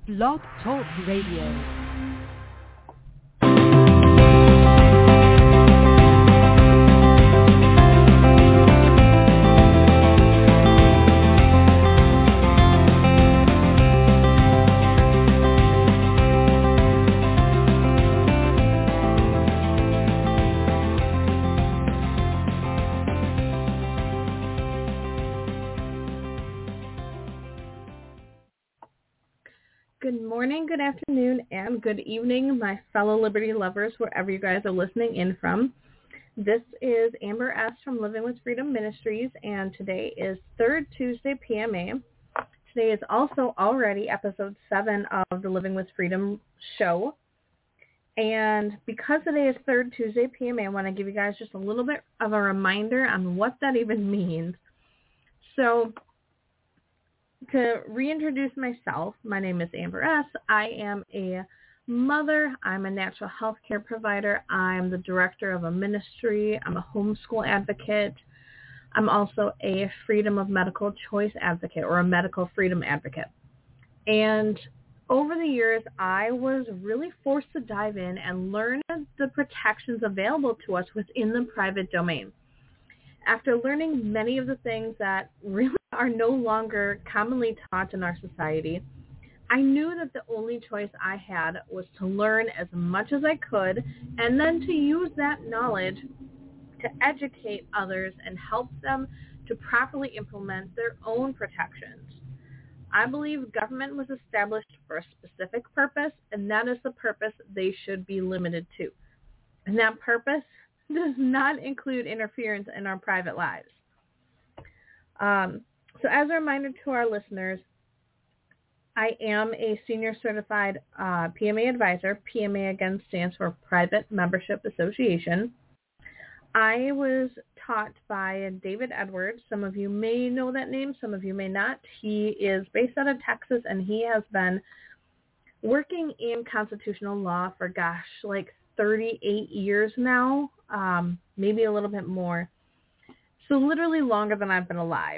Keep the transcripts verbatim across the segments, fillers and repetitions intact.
Blog Talk Radio. Good morning, good afternoon, and good evening, my fellow Liberty lovers, wherever you guys are listening in from. This is Amber S. from Living with Freedom Ministries, and today is third Tuesday P M A. Today is also already episode seven of the Living with Freedom show. And because today is third Tuesday P M A, I want to give you guys just a little bit of a reminder on what that even means. So, to reintroduce myself, my name is Amber S. I am a mother. I'm a natural health care provider. I'm the director of a ministry. I'm a homeschool advocate. I'm also a freedom of medical choice advocate, or a medical freedom advocate. And over the years, I was really forced to dive in and learn the protections available to us within the private domain. After learning many of the things that really are no longer commonly taught in our society, I knew that the only choice I had was to learn as much as I could and then to use that knowledge to educate others and help them to properly implement their own protections. I believe government was established for a specific purpose, and that is the purpose they should be limited to. And that purpose does not include interference in our private lives. Um, so as a reminder to our listeners, I am a senior certified uh, P M A advisor. P M A, again, stands for Private Membership Association. I was taught by David Edwards. Some of you may know that name. Some of you may not. He is based out of Texas, and he has been working in constitutional law for, gosh, like thirty-eight years now, um, maybe a little bit more. So literally longer than I've been alive.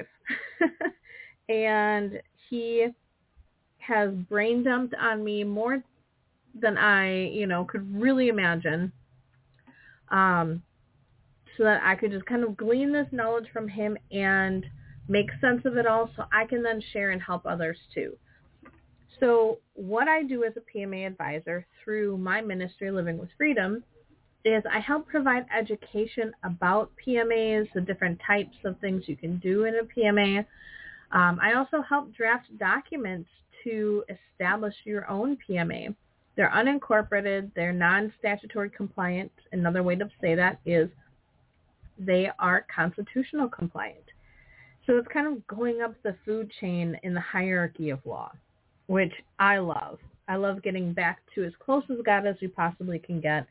And he has brain dumped on me more than I, you know, could really imagine, um, so that I could just kind of glean this knowledge from him and make sense of it all so I can then share and help others too. So what I do as a P M A advisor through my ministry, Living with Freedom, is I help provide education about P M As, the different types of things you can do in a P M A. Um, I also help draft documents to establish your own P M A. They're unincorporated. They're non-statutory compliant. Another way to say that is they are constitutional compliant. So it's kind of going up the food chain in the hierarchy of law, which I love. I love getting back to as close as God as we possibly can get.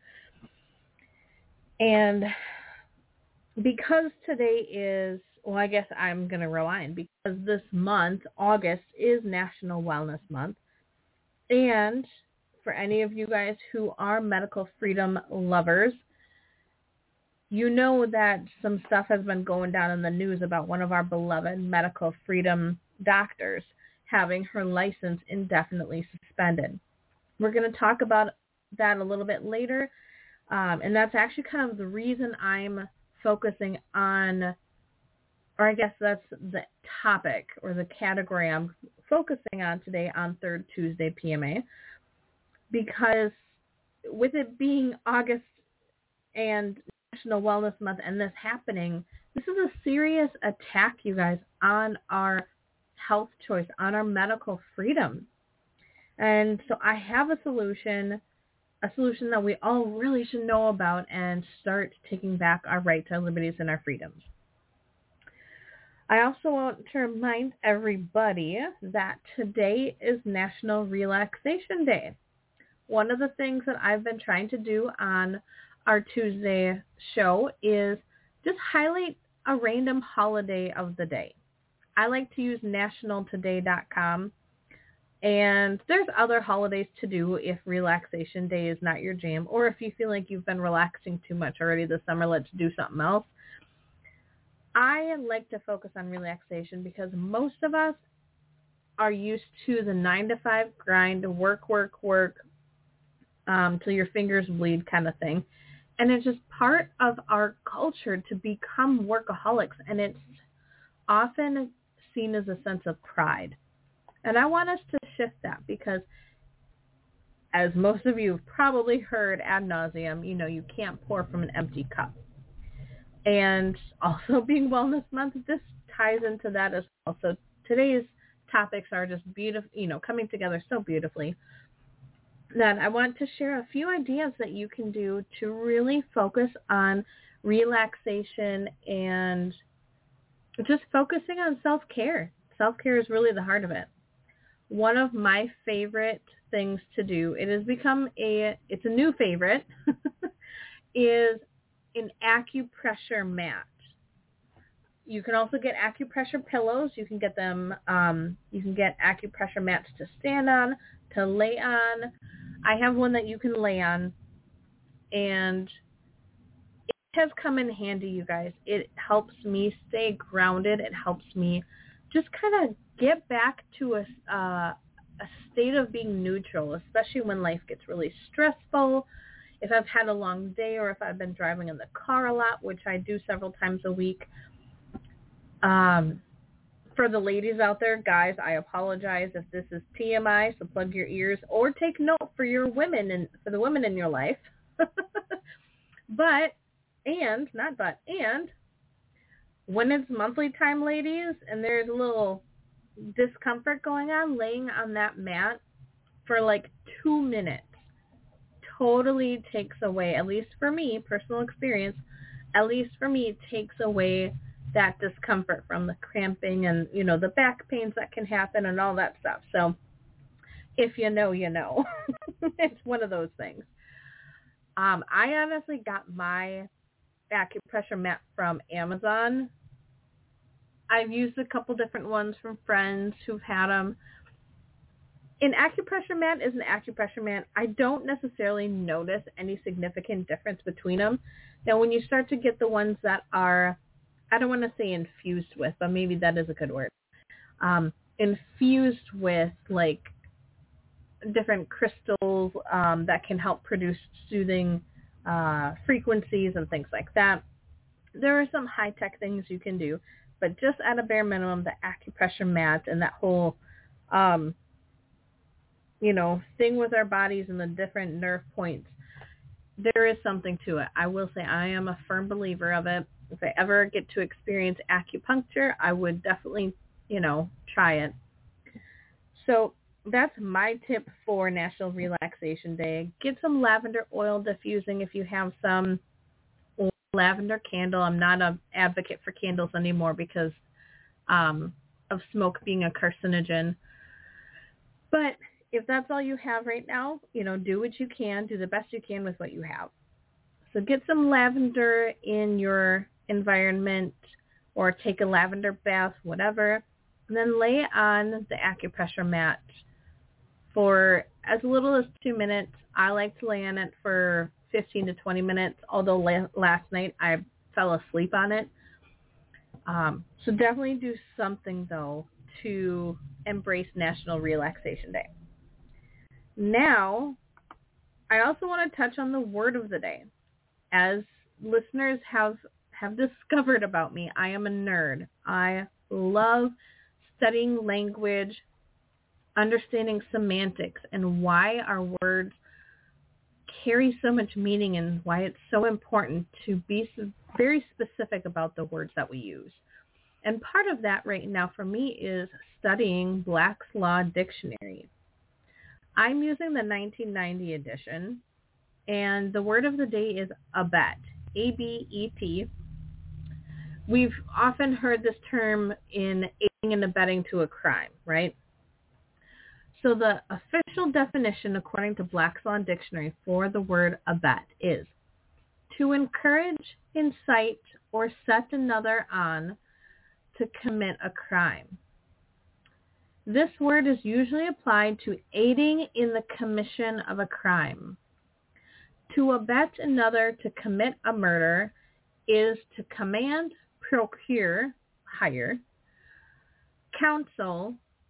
And because today is, well, I guess I'm going to rewind, because this month, August, is National Wellness Month. And for any of you guys who are medical freedom lovers, you know that some stuff has been going down in the news about one of our beloved medical freedom doctors having her license indefinitely suspended. We're going to talk about that a little bit later, um, and that's actually kind of the reason I'm focusing on, or I guess that's the topic or the category I'm focusing on today on third Tuesday P M A, because with it being August and National Wellness Month and this happening, this is a serious attack, you guys, on our health choice, on our medical freedom. And so I have a solution, a solution that we all really should know about and start taking back our rights, our liberties, and our freedoms. I also want to remind everybody that today is National Relaxation Day. One of the things that I've been trying to do on our Tuesday show is just highlight a random holiday of the day. I like to use national today dot com, and there's other holidays to do if Relaxation Day is not your jam, or if you feel like you've been relaxing too much already this summer, let's do something else. I like to focus on relaxation because most of us are used to the nine to five grind, work, work, work, um, till your fingers bleed kind of thing. And it's just part of our culture to become workaholics. And it's often seen as a sense of pride. And I want us to shift that because, as most of you have probably heard ad nauseum, you know, you can't pour from an empty cup. And also being Wellness Month, this ties into that as well. So today's topics are just beautiful, you know, coming together so beautifully. That I want to share a few ideas that you can do to really focus on relaxation and just focusing on self-care. Self-care is really the heart of it. One of my favorite things to do, it has become a, it's a new favorite, is an acupressure mat. You can also get acupressure pillows. You can get them, um, you can get acupressure mats to stand on, to lay on. I have one that you can lay on, and it has come in handy, you guys. It helps me stay grounded. It helps me just kind of get back to a, uh, a state of being neutral, especially when life gets really stressful. If I've had a long day or if I've been driving in the car a lot, which I do several times a week. Um, for the ladies out there, guys, I apologize if this is T M I, so plug your ears or take note for your women and for the women in your life. But, and, not but, and, when it's monthly time, ladies, and there's a little discomfort going on, laying on that mat for like two minutes totally takes away, at least for me, personal experience, at least for me, it takes away that discomfort from the cramping and, you know, the back pains that can happen and all that stuff. So if you know, you know. It's one of those things. Um, I honestly got my acupressure mat from Amazon. I've used a couple different ones from friends who've had them. An acupressure mat is an acupressure mat. I don't necessarily notice any significant difference between them. Now, when you start to get the ones that are, I don't want to say infused with, but maybe that is a good word, um, infused with like different crystals um, that can help produce soothing uh, frequencies and things like that. There are some high-tech things you can do, but just at a bare minimum, the acupressure mat and that whole, um, you know, thing with our bodies and the different nerve points, there is something to it. I will say I am a firm believer of it. If I ever get to experience acupuncture, I would definitely, you know, try it. So that's my tip for National Relaxation Day. Get some lavender oil diffusing if you have some. Lavender candle. I'm not an advocate for candles anymore because um, of smoke being a carcinogen. But if that's all you have right now, you know, do what you can. Do the best you can with what you have. So get some lavender in your environment or take a lavender bath, whatever, and then lay it on the acupressure mat for as little as two minutes. I like to lay on it for fifteen to twenty minutes, although la- last night I fell asleep on it. Um, so definitely do something, though, to embrace National Relaxation Day. Now, I also want to touch on the word of the day. As listeners have, have discovered about me, I am a nerd. I love studying language, understanding semantics, and why our words carry so much meaning and why it's so important to be very specific about the words that we use. And part of that right now for me is studying Black's Law Dictionary. I'm using the nineteen ninety edition, and the word of the day is abet, A B E T. We've often heard this term in aiding and abetting to a crime, right? So the official definition, according to Black's Law Dictionary, for the word abet is to encourage, incite, or set another on to commit a crime. This word is usually applied to aiding in the commission of a crime. To abet another to commit a murder is to command, procure, hire, counsel,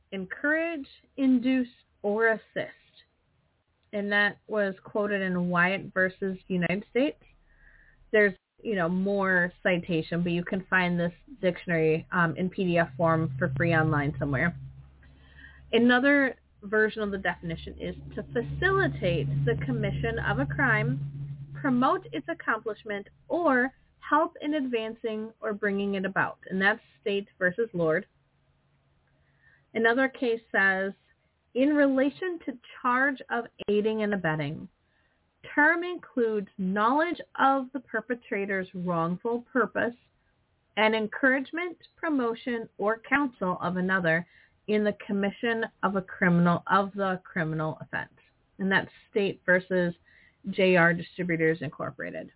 encourage, induce, or assist. And that was quoted in Wyatt versus United States. There's, you know, more citation, but you can find this dictionary um, in P D F form for free online somewhere. Another version of the definition is to facilitate the commission of a crime, promote its accomplishment, or help in advancing or bringing it about. And that's State versus Lord. Another case says, in relation to charge of aiding and abetting, term includes knowledge of the perpetrator's wrongful purpose and encouragement, promotion, or counsel of another in the commission of a criminal of the criminal offense. And that's State versus J R Distributors Incorporated.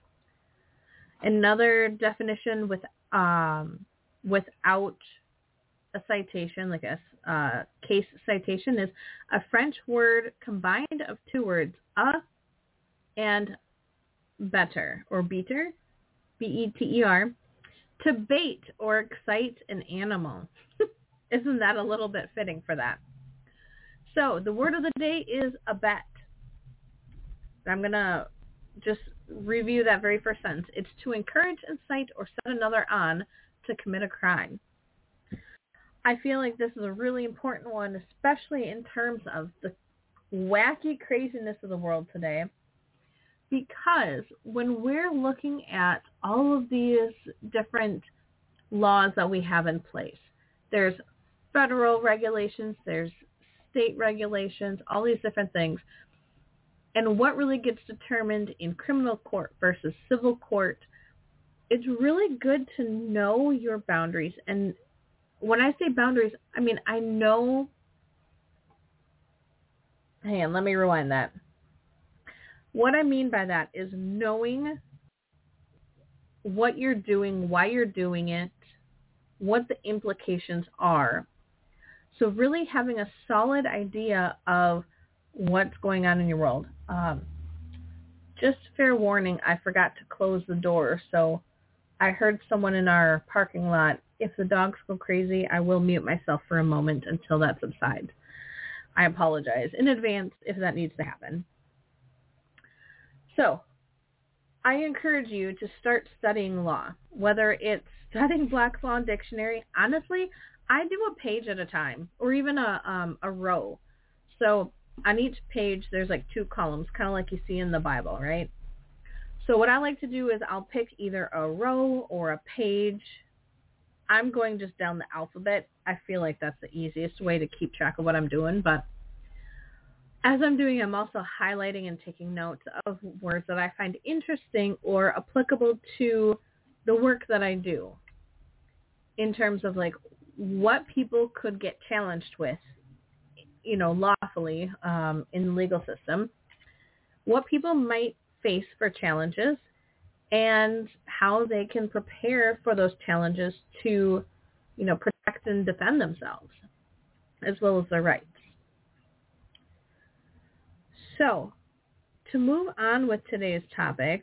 Another definition with um, without a citation, like a uh, case citation, is a French word combined of two words, a and better, or beater, B E T E R, to bait or excite an animal. Isn't that a little bit fitting for that? So the word of the day is abet. I'm going to just review that very first sentence. It's to encourage, incite, or set another on to commit a crime. I feel like this is a really important one, especially in terms of the wacky craziness of the world today, because when we're looking at all of these different laws that we have in place, there's federal regulations, there's state regulations, all these different things. And what really gets determined in criminal court versus civil court, it's really good to know your boundaries. And when I say boundaries, I mean, I know, hang on, let me rewind that. What I mean by that is knowing what you're doing, why you're doing it, what the implications are. So really having a solid idea of what's going on in your world. Um, just fair warning, I forgot to close the door. So I heard someone in our parking lot. If the dogs go crazy, I will mute myself for a moment until that subsides. I apologize in advance if that needs to happen. So I encourage you to start studying law, whether it's studying Black's Law Dictionary. Honestly, I do a page at a time, or even a um, a row. So on each page, there's like two columns, kind of like you see in the Bible, right? So what I like to do is I'll pick either a row or a page. I'm going just down the alphabet. I feel like that's the easiest way to keep track of what I'm doing. But as I'm doing, I'm also highlighting and taking notes of words that I find interesting or applicable to the work that I do in terms of like what people could get challenged with, you know, lawfully um, in the legal system, what people might face for challenges, and how they can prepare for those challenges to, you know, protect and defend themselves, as well as their rights. So, to move on with today's topic,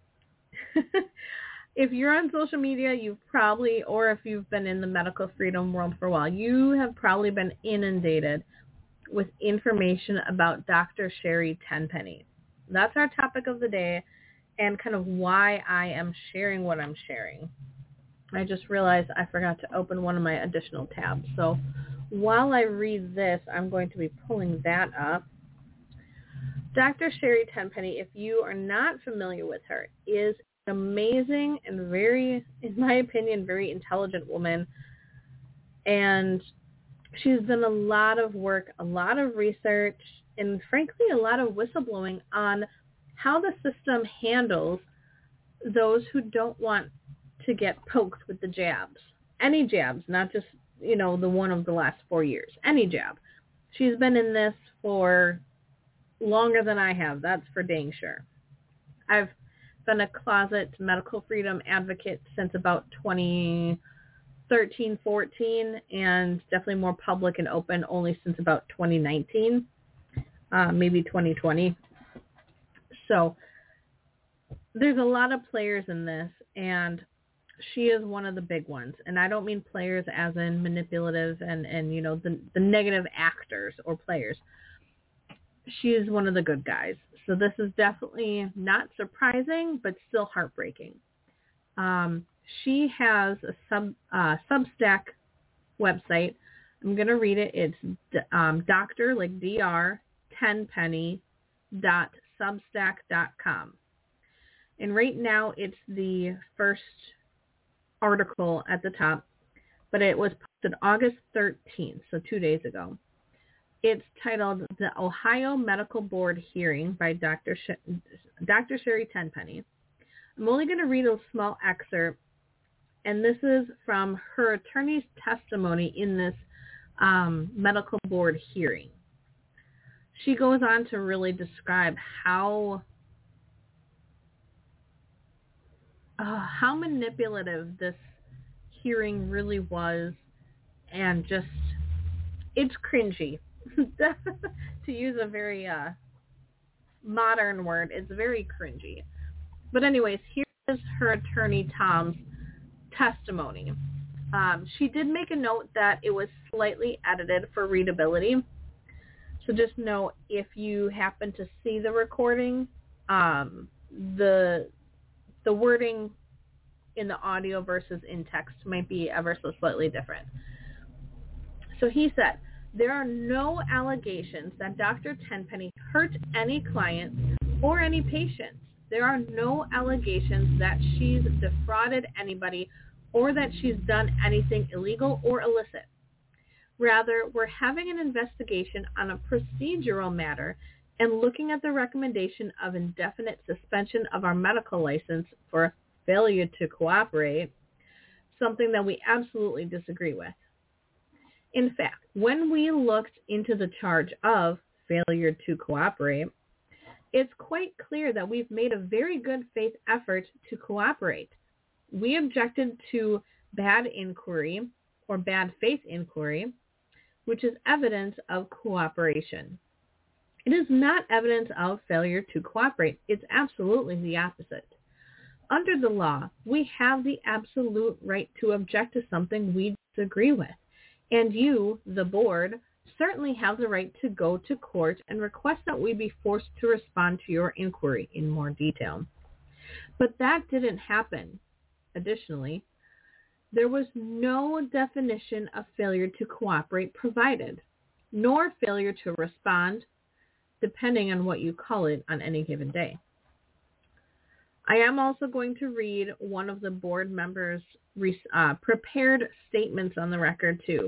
if you're on social media, you've probably, or if you've been in the medical freedom world for a while, you have probably been inundated with information about Doctor Sherry Tenpenny. That's our topic of the day, and kind of why I am sharing what I'm sharing. I just realized I forgot to open one of my additional tabs. So while I read this, I'm going to be pulling that up. Doctor Sherry Tenpenny, if you are not familiar with her, is an amazing and very, in my opinion, very intelligent woman. And she's done a lot of work, a lot of research, and frankly, a lot of whistleblowing on how the system handles those who don't want to get poked with the jabs. Any jabs, not just, you know, the one of the last four years. Any jab. She's been in this for longer than I have. That's for dang sure. I've been a closet medical freedom advocate since about twenty thirteen, fourteen, and definitely more public and open only since about twenty nineteen, uh, maybe twenty twenty. So there's a lot of players in this, and she is one of the big ones. And I don't mean players as in manipulative and, and you know, the, the negative actors or players. She is one of the good guys. So this is definitely not surprising, but still heartbreaking. Um, she has a sub uh, Substack website. I'm going to read it. It's um, Doctor like D R Tenpenny dot substack dot com. And right now it's the first article at the top, but it was posted August thirteenth, so two days ago. It's titled The Ohio Medical Board Hearing by Doctor Sh- Doctor Sherry Tenpenny. I'm only going to read a small excerpt, and this is from her attorney's testimony in this um, medical board hearing. She goes on to really describe how uh, how manipulative this hearing really was, and just, it's cringy. To use a very uh, modern word, it's very cringy. But anyways, here is her attorney Tom's testimony. Um, she did make a note that it was slightly edited for readability. So just know if you happen to see the recording, um, the the wording in the audio versus in text might be ever so slightly different. So he said, there are no allegations that Doctor Tenpenny hurt any clients or any patients. There are no allegations that she's defrauded anybody or that she's done anything illegal or illicit. Rather, we're having an investigation on a procedural matter and looking at the recommendation of indefinite suspension of our medical license for failure to cooperate, something that we absolutely disagree with. In fact, when we looked into the charge of failure to cooperate, it's quite clear that we've made a very good faith effort to cooperate. We objected to bad inquiry or bad faith inquiry, which is evidence of cooperation. It is not evidence of failure to cooperate. It's absolutely the opposite. Under the law, we have the absolute right to object to something we disagree with. And you, the board, certainly have the right to go to court and request that we be forced to respond to your inquiry in more detail. But that didn't happen. Additionally, there was no definition of failure to cooperate provided, nor failure to respond, depending on what you call it on any given day. I am also going to read one of the board members' uh, prepared statements on the record, too.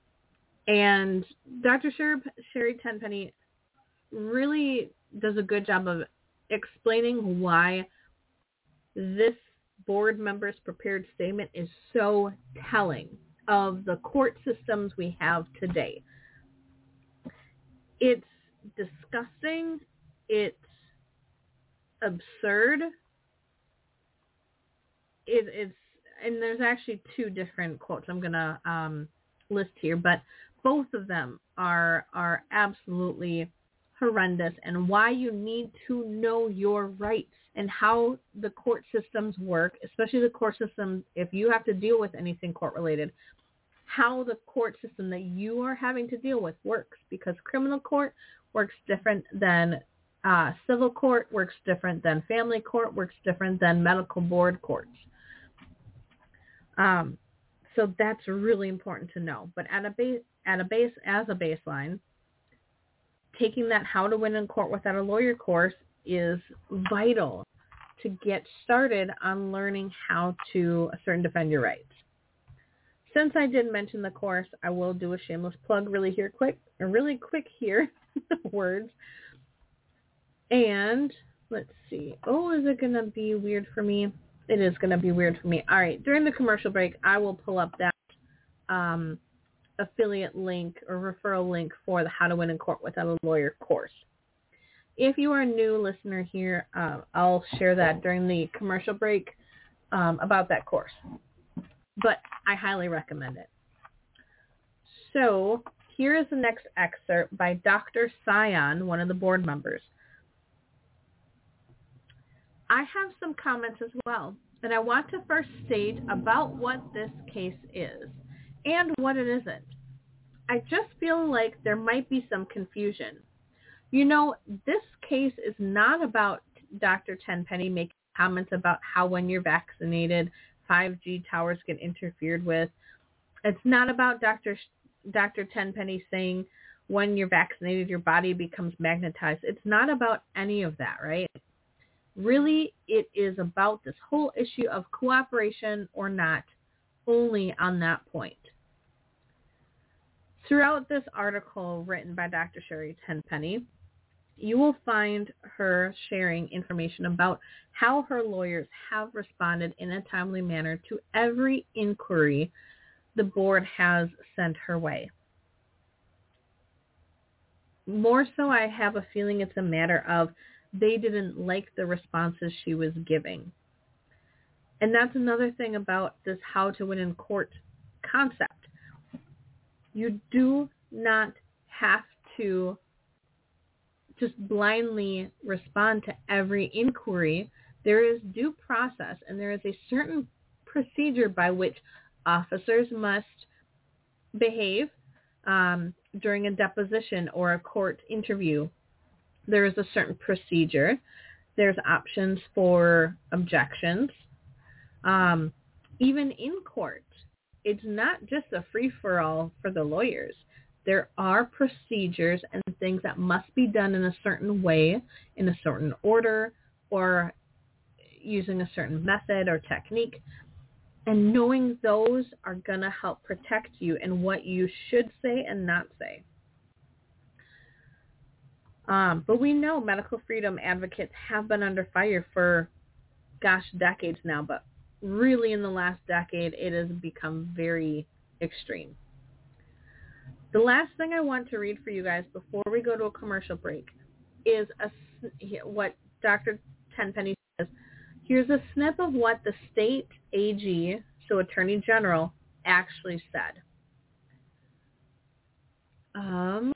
And Doctor Sherry Tenpenny really does a good job of explaining why this board member's prepared statement is so telling of the court systems we have today. It's disgusting. It's absurd. It, it's, and there's actually two different quotes I'm going to um, list here, but both of them are are absolutely horrendous, and why you need to know your rights and how the court systems work, especially the court system, if you have to deal with anything court-related, how the court system that you are having to deal with works, because criminal court works different than uh, civil court, works different than family court, works different than medical board courts. Um, so that's really important to know. But at a base, at a base, as a baseline, taking that How to Win in Court Without a Lawyer course is vital to get started on learning how to assert and defend your rights. Since I did mention the course, I will do a shameless plug really here quick, or really quick here, words. And let's see. Oh, is it going to be weird for me? It is going to be weird for me. All right. During the commercial break, I will pull up that um, affiliate link or referral link for the How to Win in Court Without a Lawyer course. If you are a new listener here, uh, I'll share that during the commercial break um, about that course. But I highly recommend it. So here is the next excerpt by Doctor Sion, one of the board members. I have some comments as well. And I want to first state about what this case is and what it isn't. I just feel like there might be some confusion. You know, this case is not about Doctor Tenpenny making comments about how when you're vaccinated, five G towers get interfered with. It's not about Doctor Doctor Tenpenny saying when you're vaccinated, your body becomes magnetized. It's not about any of that, right? Really, it is about this whole issue of cooperation or not, only on that point. Throughout this article written by Doctor Sherry Tenpenny, you will find her sharing information about how her lawyers have responded in a timely manner to every inquiry the board has sent her way. More so, I have a feeling it's a matter of they didn't like the responses she was giving. And that's another thing about this how to win in court concept. You do not have to just blindly respond to inquiry inquiry. There is due process, and there is a certain procedure by which officers must behave um, during a deposition or a court interview. There is a certain procedure. There's options for objections. Um, even in court, it's not just a free-for-all for the lawyers. There are procedures and things that must be done in a certain way, in a certain order, or using a certain method or technique. And knowing those are going to help protect you in what you should say and not say. Um, but we know medical freedom advocates have been under fire for, gosh, decades now. But really in the last decade, it has become very extreme. The last thing I want to read for you guys before we go to a commercial break is a, what Doctor Tenpenny says. Here's a snip of what the state A G, so Attorney General, actually said. Um.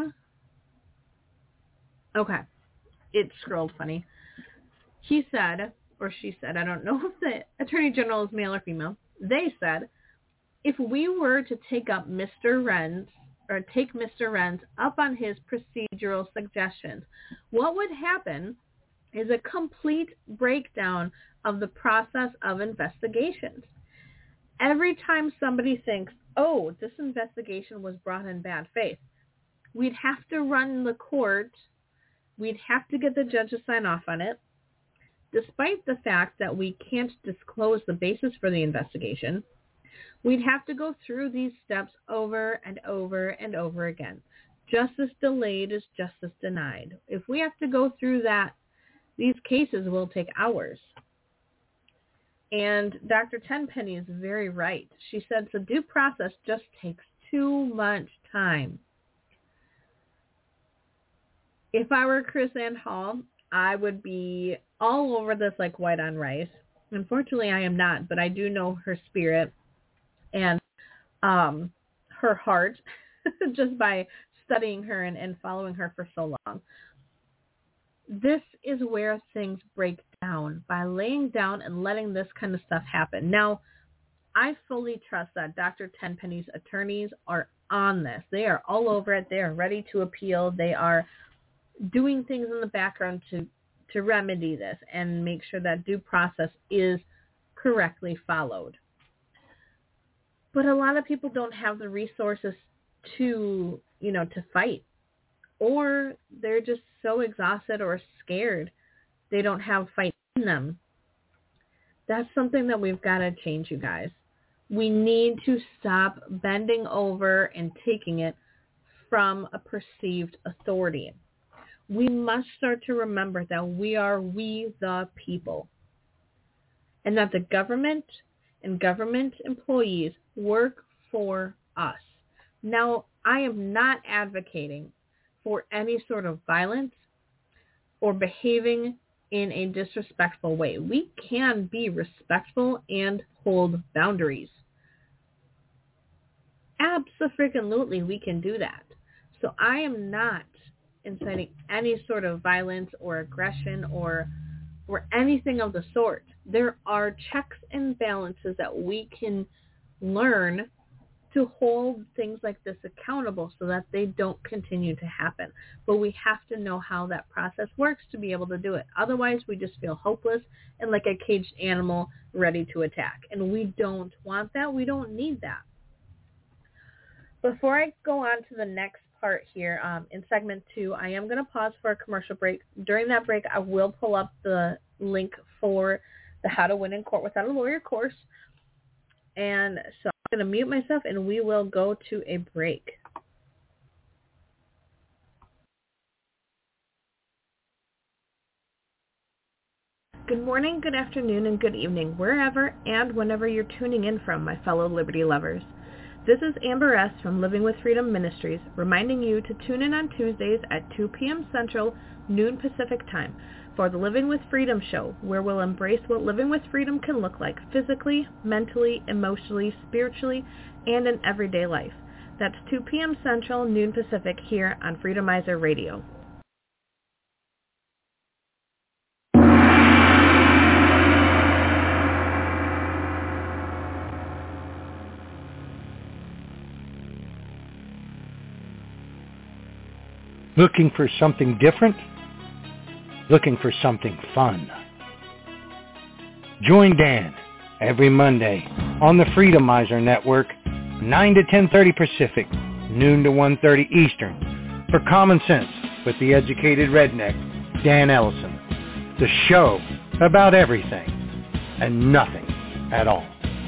Okay. It scrolled funny. He said, or she said, I don't know if the Attorney General is male or female. They said, if we were to take up Mister Renz, or take Mister Renz up on his procedural suggestions, what would happen is a complete breakdown of the process of investigations. Every time somebody thinks, oh, this investigation was brought in bad faith, we'd have to run the court, we'd have to get the judge to sign off on it, despite the fact that we can't disclose the basis for the investigation. We'd have to go through these steps over and over and over again. Justice delayed is justice denied. If we have to go through that, these cases will take hours. And Doctor Tenpenny is very right. She said the due process just takes too much time. If I were Chris Ann Hall, I would be all over this like white on rice. Unfortunately, I am not, but I do know her spirit and um, her heart just by studying her and, and following her for so long. This is where things break down, by laying down and letting this kind of stuff happen. Now, I fully trust that Doctor Tenpenny's attorneys are on this. They are all over it. They are ready to appeal. They are doing things in the background to, to remedy this and make sure that due process is correctly followed. But a lot of people don't have the resources to, you know, to fight. Or they're just so exhausted or scared they don't have fight in them. That's something that we've got to change, you guys. We need to stop bending over and taking it from a perceived authority. We must start to remember that we are we the people. And that the government and government employees work for us. Now, I am not advocating for any sort of violence or behaving in a disrespectful way. We can be respectful and hold boundaries. Abso-freaking-lutely, we can do that. So I am not inciting any sort of violence or aggression or or anything of the sort. There are checks and balances that we can learn to hold things like this accountable so that they don't continue to happen. But we have to know how that process works to be able to do it. Otherwise, we just feel hopeless and like a caged animal ready to attack. And we don't want that. We don't need that. Before I go on to the next part here, um, in segment two, I am going to pause for a commercial break. During that break, I will pull up the link for the How to Win in Court Without a Lawyer course. And so I'm going to mute myself and we will go to a break. Good morning, good afternoon, and good evening, wherever and whenever you're tuning in from, my fellow Liberty lovers. This is Amber S. from Living with Freedom Ministries, reminding you to tune in on Tuesdays at two p.m. Central, noon Pacific Time, for the Living with Freedom show, where we'll embrace what living with freedom can look like physically, mentally, emotionally, spiritually, and in everyday life. That's two p.m. Central, noon Pacific, here on Freedomizer Radio. Looking for something different? Looking for something fun? Join Dan every Monday on the Freedomizer Network, nine to ten thirty Pacific, noon to one thirty Eastern, for Common Sense with the Educated Redneck, Dan Ellison. The show about everything and nothing at all.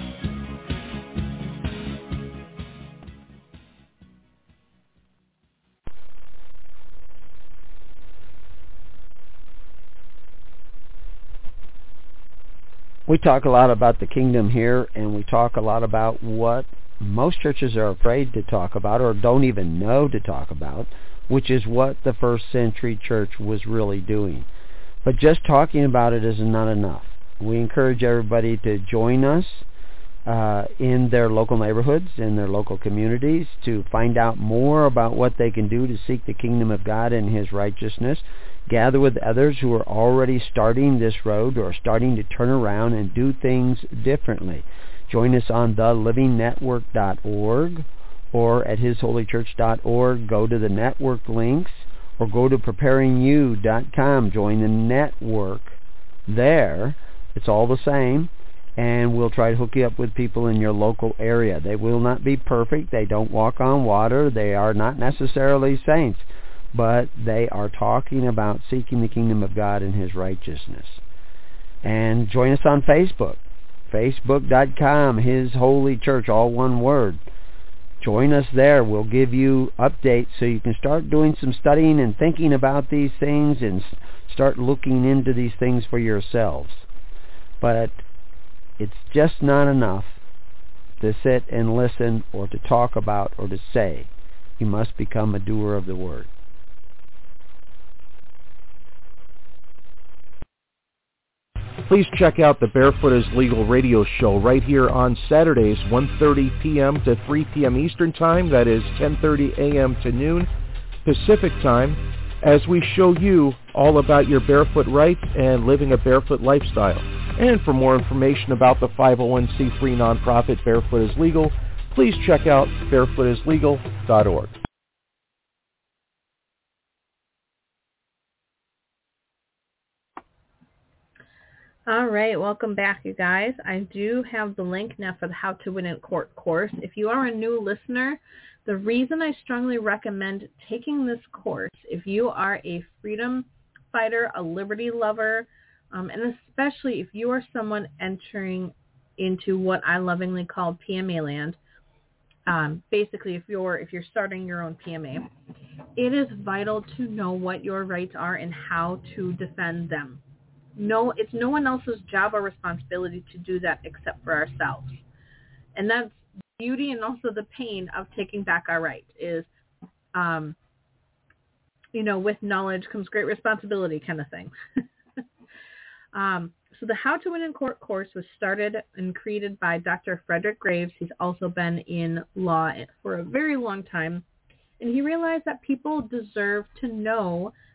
We talk a lot about the kingdom here, and we talk a lot about what most churches are afraid to talk about or don't even know to talk about, which is what the first century church was really doing. But just talking about it is not enough. We encourage everybody to join us uh, in their local neighborhoods, in their local communities, to find out more about what they can do to seek the kingdom of God and His righteousness. Gather with others who are already starting this road or starting to turn around and do things differently. Join us on the living network dot org or at his holy church dot org. Go to the network links or go to preparing you dot com. Join the network there. It's all the same, and we'll try to hook you up with people in your local area. They will not be perfect. They don't walk on water. They are not necessarily saints, but they are talking about seeking the kingdom of God and His righteousness. And join us on Facebook, facebook dot com, His Holy Church, all one word. Join us there. We'll give you updates so you can start doing some studying and thinking about these things and start looking into these things for yourselves. But it's just not enough to sit and listen or to talk about or to say. You must become a doer of the word. Please check out the Barefoot is Legal radio show right here on Saturdays, one thirty p.m. to three p.m. Eastern Time. That is ten thirty a.m. to noon Pacific Time, as we show you all about your barefoot rights and living a barefoot lifestyle. And for more information about the five oh one c three nonprofit Barefoot is Legal, please check out barefoot is legal dot org. All right, welcome back, you guys. I do have the link now for the How to Win in Court course. If you are a new listener, the reason I strongly recommend taking this course, if you are a freedom fighter, a liberty lover, um, and especially if you are someone entering into what I lovingly call P M A land, um, basically if you're if you're starting your own P M A, it is vital to know what your rights are and how to defend them. No, it's no one else's job or responsibility to do that except for ourselves. And that's the beauty and also the pain of taking back our rights is, um, you know, with knowledge comes great responsibility kind of thing. um, so the How to Win in Court course was started and created by Doctor Frederick Graves. He's also been in law for a very long time. And he realized that people deserve to know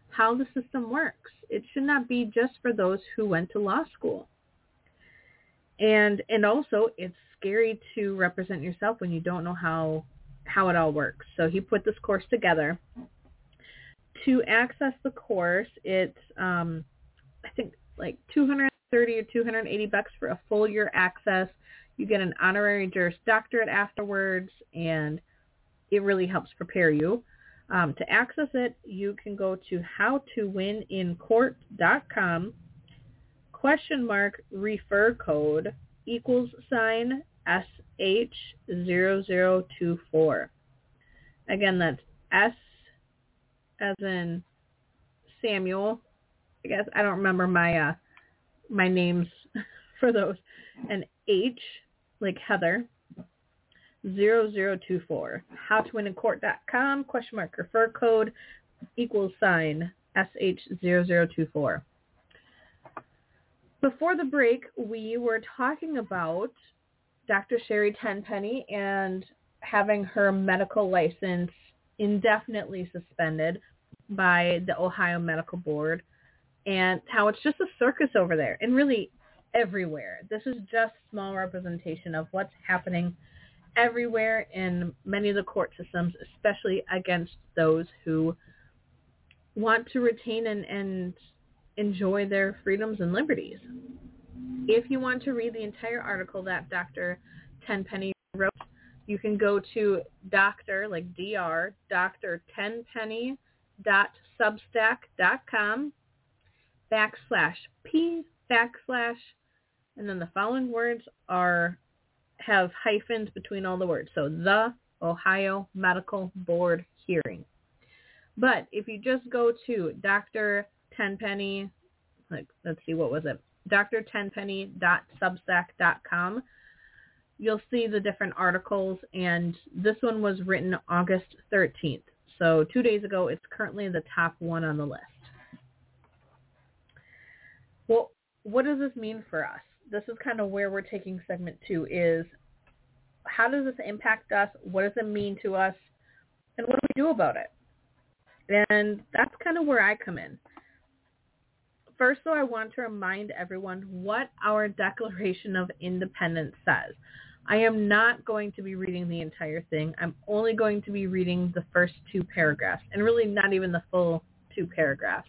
how the system works. It should not be just for those who went to law school. And and also, it's scary to represent yourself when you don't know how how it all works. So he put this course together. To access the course, it's um, I think like two hundred thirty or two hundred eighty bucks for a full year access. You get an honorary Juris Doctorate afterwards, and it really helps prepare you. Um, to access it, you can go to how to win in court dot com, question mark refer code equals sign S H zero zero two four. Again, that's S as in Samuel. I guess I don't remember my uh, my names for those. And H, like Heather, zero zero two four. how to win in court dot com, question mark refer code equals sign S H zero zero two four. Before the break, we were talking about Doctor Sherry Tenpenny and having her medical license indefinitely suspended by the Ohio Medical Board, and how it's just a circus over there, and really everywhere. This is just small representation of what's happening everywhere in many of the court systems, especially against those who want to retain and, and enjoy their freedoms and liberties. If you want to read the entire article that Doctor Tenpenny wrote, you can go to Doctor, like D R, Doctor Tenpenny dot substack dot com backslash P backslash, and then the following words are have hyphens between all the words. So the Ohio Medical Board hearing. But if you just go to Doctor Tenpenny, like, let's see, what was it? Doctor Tenpenny dot substack dot com. You'll see the different articles, and this one was written August thirteenth. So two days ago, it's currently the top one on the list. Well, what does this mean for us? This is kind of where we're taking segment two, is how does this impact us? What does it mean to us? And what do we do about it? And that's kind of where I come in. First, though, I want to remind everyone what our Declaration of Independence says. I am not going to be reading the entire thing. I'm only going to be reading the first two paragraphs, and really not even the full two paragraphs.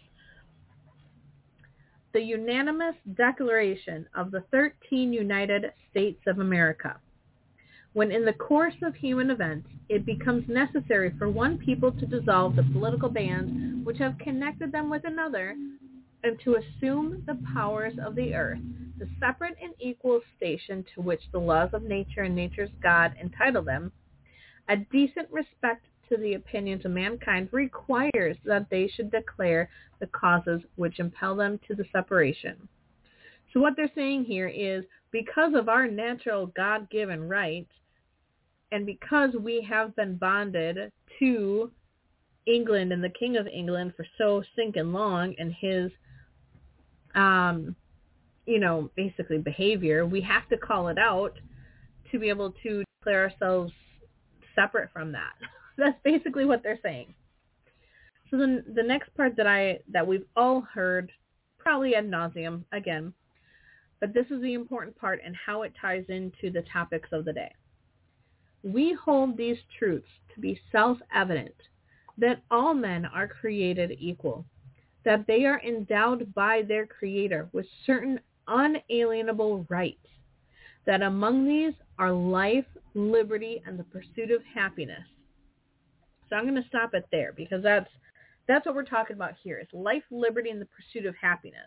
The unanimous declaration of the thirteen United States of America. When in the course of human events, it becomes necessary for one people to dissolve the political bands which have connected them with another, and to assume the powers of the earth, the separate and equal station to which the laws of nature and nature's God entitle them, a decent respect to the opinions of mankind requires that they should declare the causes which impel them to the separation. So what they're saying here is, because of our natural God-given rights, and because we have been bonded to England and the King of England for so stinking long, and his um, you know, basically behavior, we have to call it out to be able to declare ourselves separate from that. That's basically what they're saying. So then the next part that I that we've all heard, probably ad nauseum again, but this is the important part and how it ties into the topics of the day. We hold these truths to be self-evident, that all men are created equal, that they are endowed by their Creator with certain unalienable rights, that among these are life, liberty, and the pursuit of happiness. So I'm going to stop it there, because that's that's what we're talking about here, is life, liberty, and the pursuit of happiness.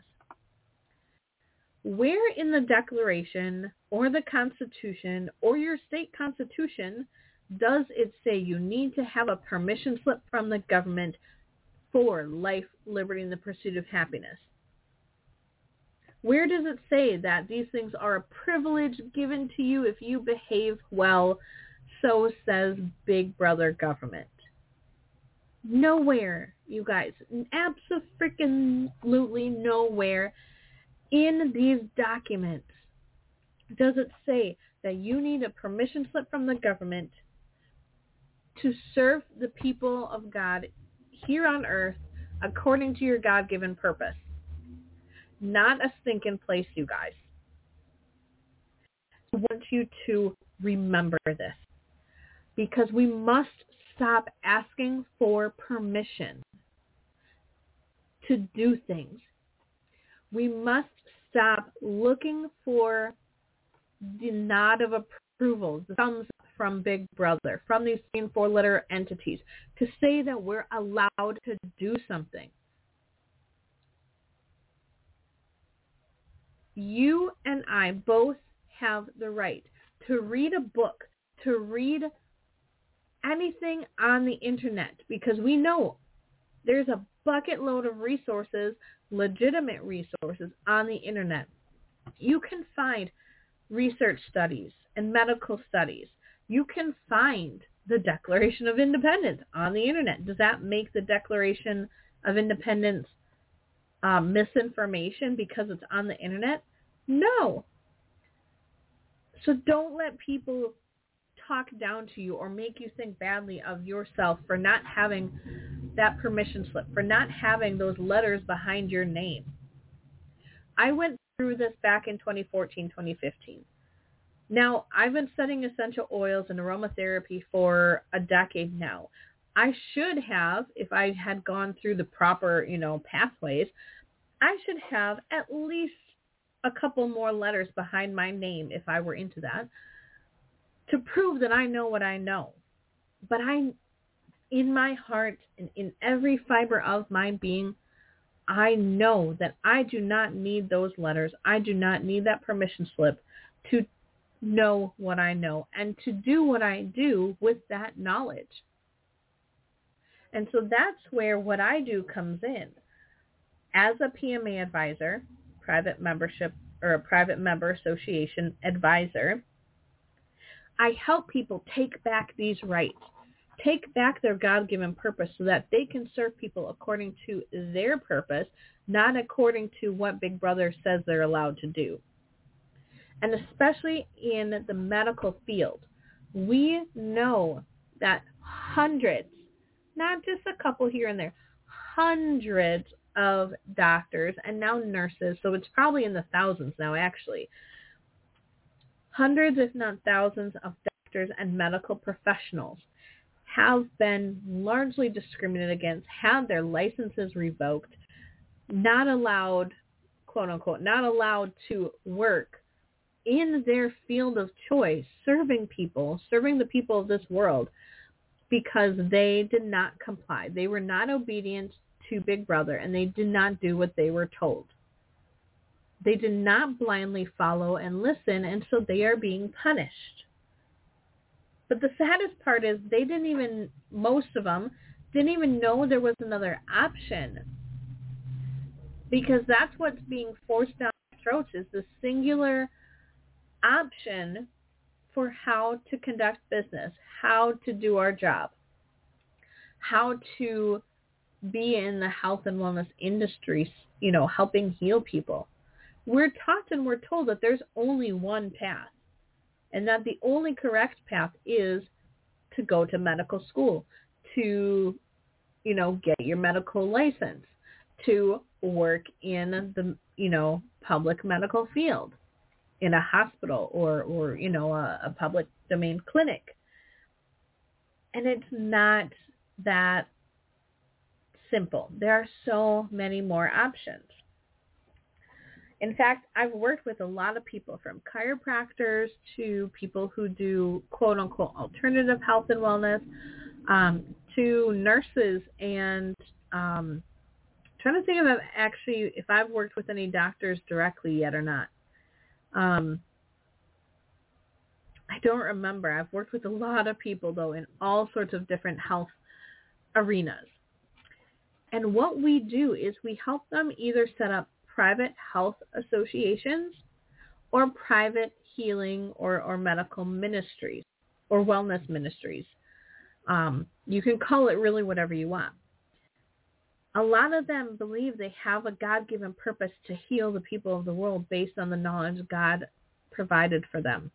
Where in the Declaration or the Constitution or your state constitution does it say you need to have a permission slip from the government for life, liberty, and the pursuit of happiness? Where does it say that these things are a privilege given to you if you behave well? So says Big Brother government. Nowhere, you guys. Abso-freaking-lutely nowhere in these documents does it say that you need a permission slip from the government to serve the people of God here on earth according to your God-given purpose. Not a stinking place, you guys. I want you to remember this, because we must stop asking for permission to do things. We must stop looking for the nod of approval, the thumbs up from Big Brother, from these four-letter entities, to say that we're allowed to do something. You and I both have the right to read a book, to read anything on the internet, because we know there's a bucket load of resources, legitimate resources on the internet. You can find research studies and medical studies. You can find the Declaration of Independence on the internet. Does that make the Declaration of Independence um, misinformation because it's on the internet? No. So don't let people talk down to you or make you think badly of yourself for not having that permission slip, for not having those letters behind your name. I went through this back in twenty fourteen, twenty fifteen. Now, I've been studying essential oils and aromatherapy for a decade now. I should have, if I had gone through the proper, you know, pathways, I should have at least a couple more letters behind my name, if I were into that, to prove that I know what I know. But I, in my heart and in every fiber of my being, I know that I do not need those letters. I do not need that permission slip to know what I know and to do what I do with that knowledge. And so that's where what I do comes in. As a P M A advisor, private membership or a private member association advisor, I help people take back these rights, take back their God-given purpose so that they can serve people according to their purpose, not according to what Big Brother says they're allowed to do. And especially in the medical field, we know that hundreds, not just a couple here and there, hundreds of doctors and now nurses, so it's probably in the thousands now actually, hundreds if not thousands of doctors and medical professionals have been largely discriminated against, had their licenses revoked, not allowed, quote unquote, not allowed to work in their field of choice, serving people, serving the people of this world, because they did not comply. They were not obedient to Big Brother, and they did not do what they were told. They did not blindly follow and listen, and so they are being punished. But the saddest part is they didn't even, most of them, didn't even know there was another option, because that's what's being forced down their throats, is the singular option for how to conduct business, how to do our job, how to be in the health and wellness industry, you know, helping heal people. We're taught and we're told that there's only one path, and that the only correct path is to go to medical school, to, you know, get your medical license, to work in the, you know, public medical field, in a hospital or, or you know, a, a public domain clinic. And it's not that simple. There are so many more options. In fact, I've worked with a lot of people, from chiropractors to people who do quote-unquote alternative health and wellness, um, to nurses, and um, trying to think of actually if I've worked with any doctors directly yet or not. Um, I don't remember. I've worked with a lot of people, though, in all sorts of different health arenas. And what we do is we help them either set up private health associations or private healing or, or medical ministries or wellness ministries. Um, you can call it really whatever you want. A lot of them believe they have a God-given purpose to heal the people of the world based on the knowledge God provided for them.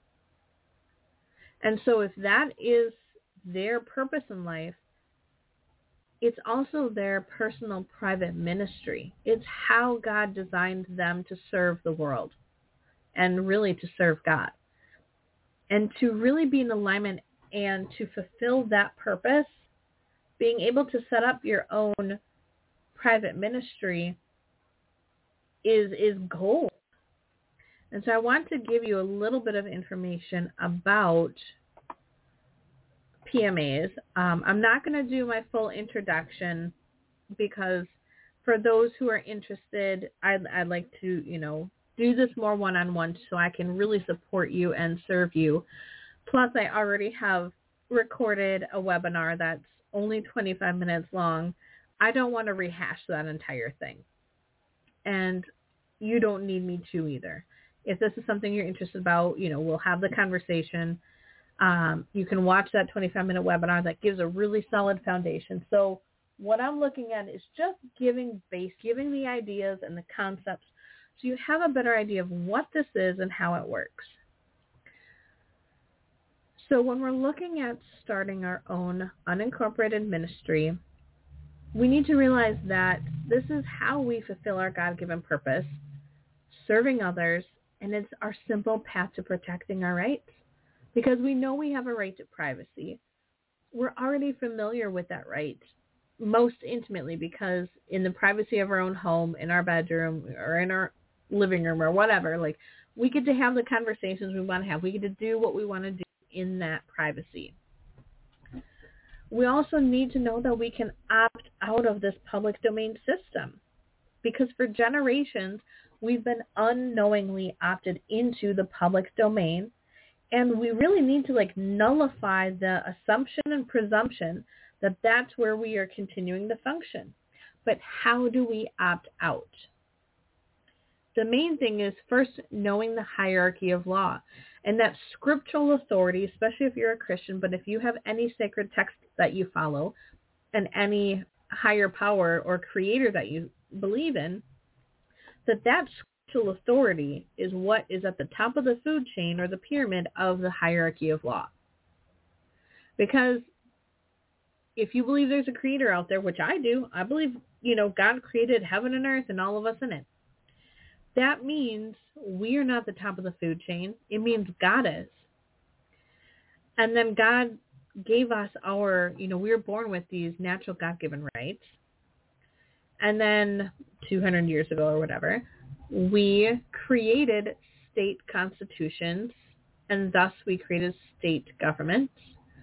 And so if that is their purpose in life, it's also their personal private ministry. It's how God designed them to serve the world and really to serve God. And to really be in alignment and to fulfill that purpose, being able to set up your own private ministry is is gold. And so I want to give you a little bit of information about P M As. Um, I'm not going to do my full introduction because for those who are interested, I'd, I'd like to, you know, do this more one-on-one so I can really support you and serve you. Plus, I already have recorded a webinar that's only twenty-five minutes long. I don't want to rehash that entire thing. And you don't need me to either. If this is something you're interested about, you know, we'll have the conversation. Um, you can watch that twenty-five minute webinar that gives a really solid foundation. So what I'm looking at is just giving base, giving the ideas and the concepts so you have a better idea of what this is and how it works. So when we're looking at starting our own unincorporated ministry, we need to realize that this is how we fulfill our God-given purpose, serving others, and it's our simple path to protecting our rights. Because we know we have a right to privacy. We're already familiar with that right most intimately because in the privacy of our own home, in our bedroom, or in our living room or whatever, like we get to have the conversations we want to have. We get to do what we want to do in that privacy. We also need to know that we can opt out of this public domain system because for generations, we've been unknowingly opted into the public domain. And we really need to like nullify the assumption and presumption that that's where we are continuing to function. But how do we opt out? The main thing is first knowing the hierarchy of law and that scriptural authority, especially if you're a Christian, but if you have any sacred text that you follow and any higher power or creator that you believe in, that that's authority is what is at the top of the food chain or the pyramid of the hierarchy of law. Because if you believe there's a creator out there, which I do, I believe, you know, God created heaven and earth and all of us in it. That means we are not the top of the food chain. It means God is. And then God gave us our, you know, we were born with these natural God-given rights. And then two hundred years ago or whatever, we created state constitutions, and thus we created state governments.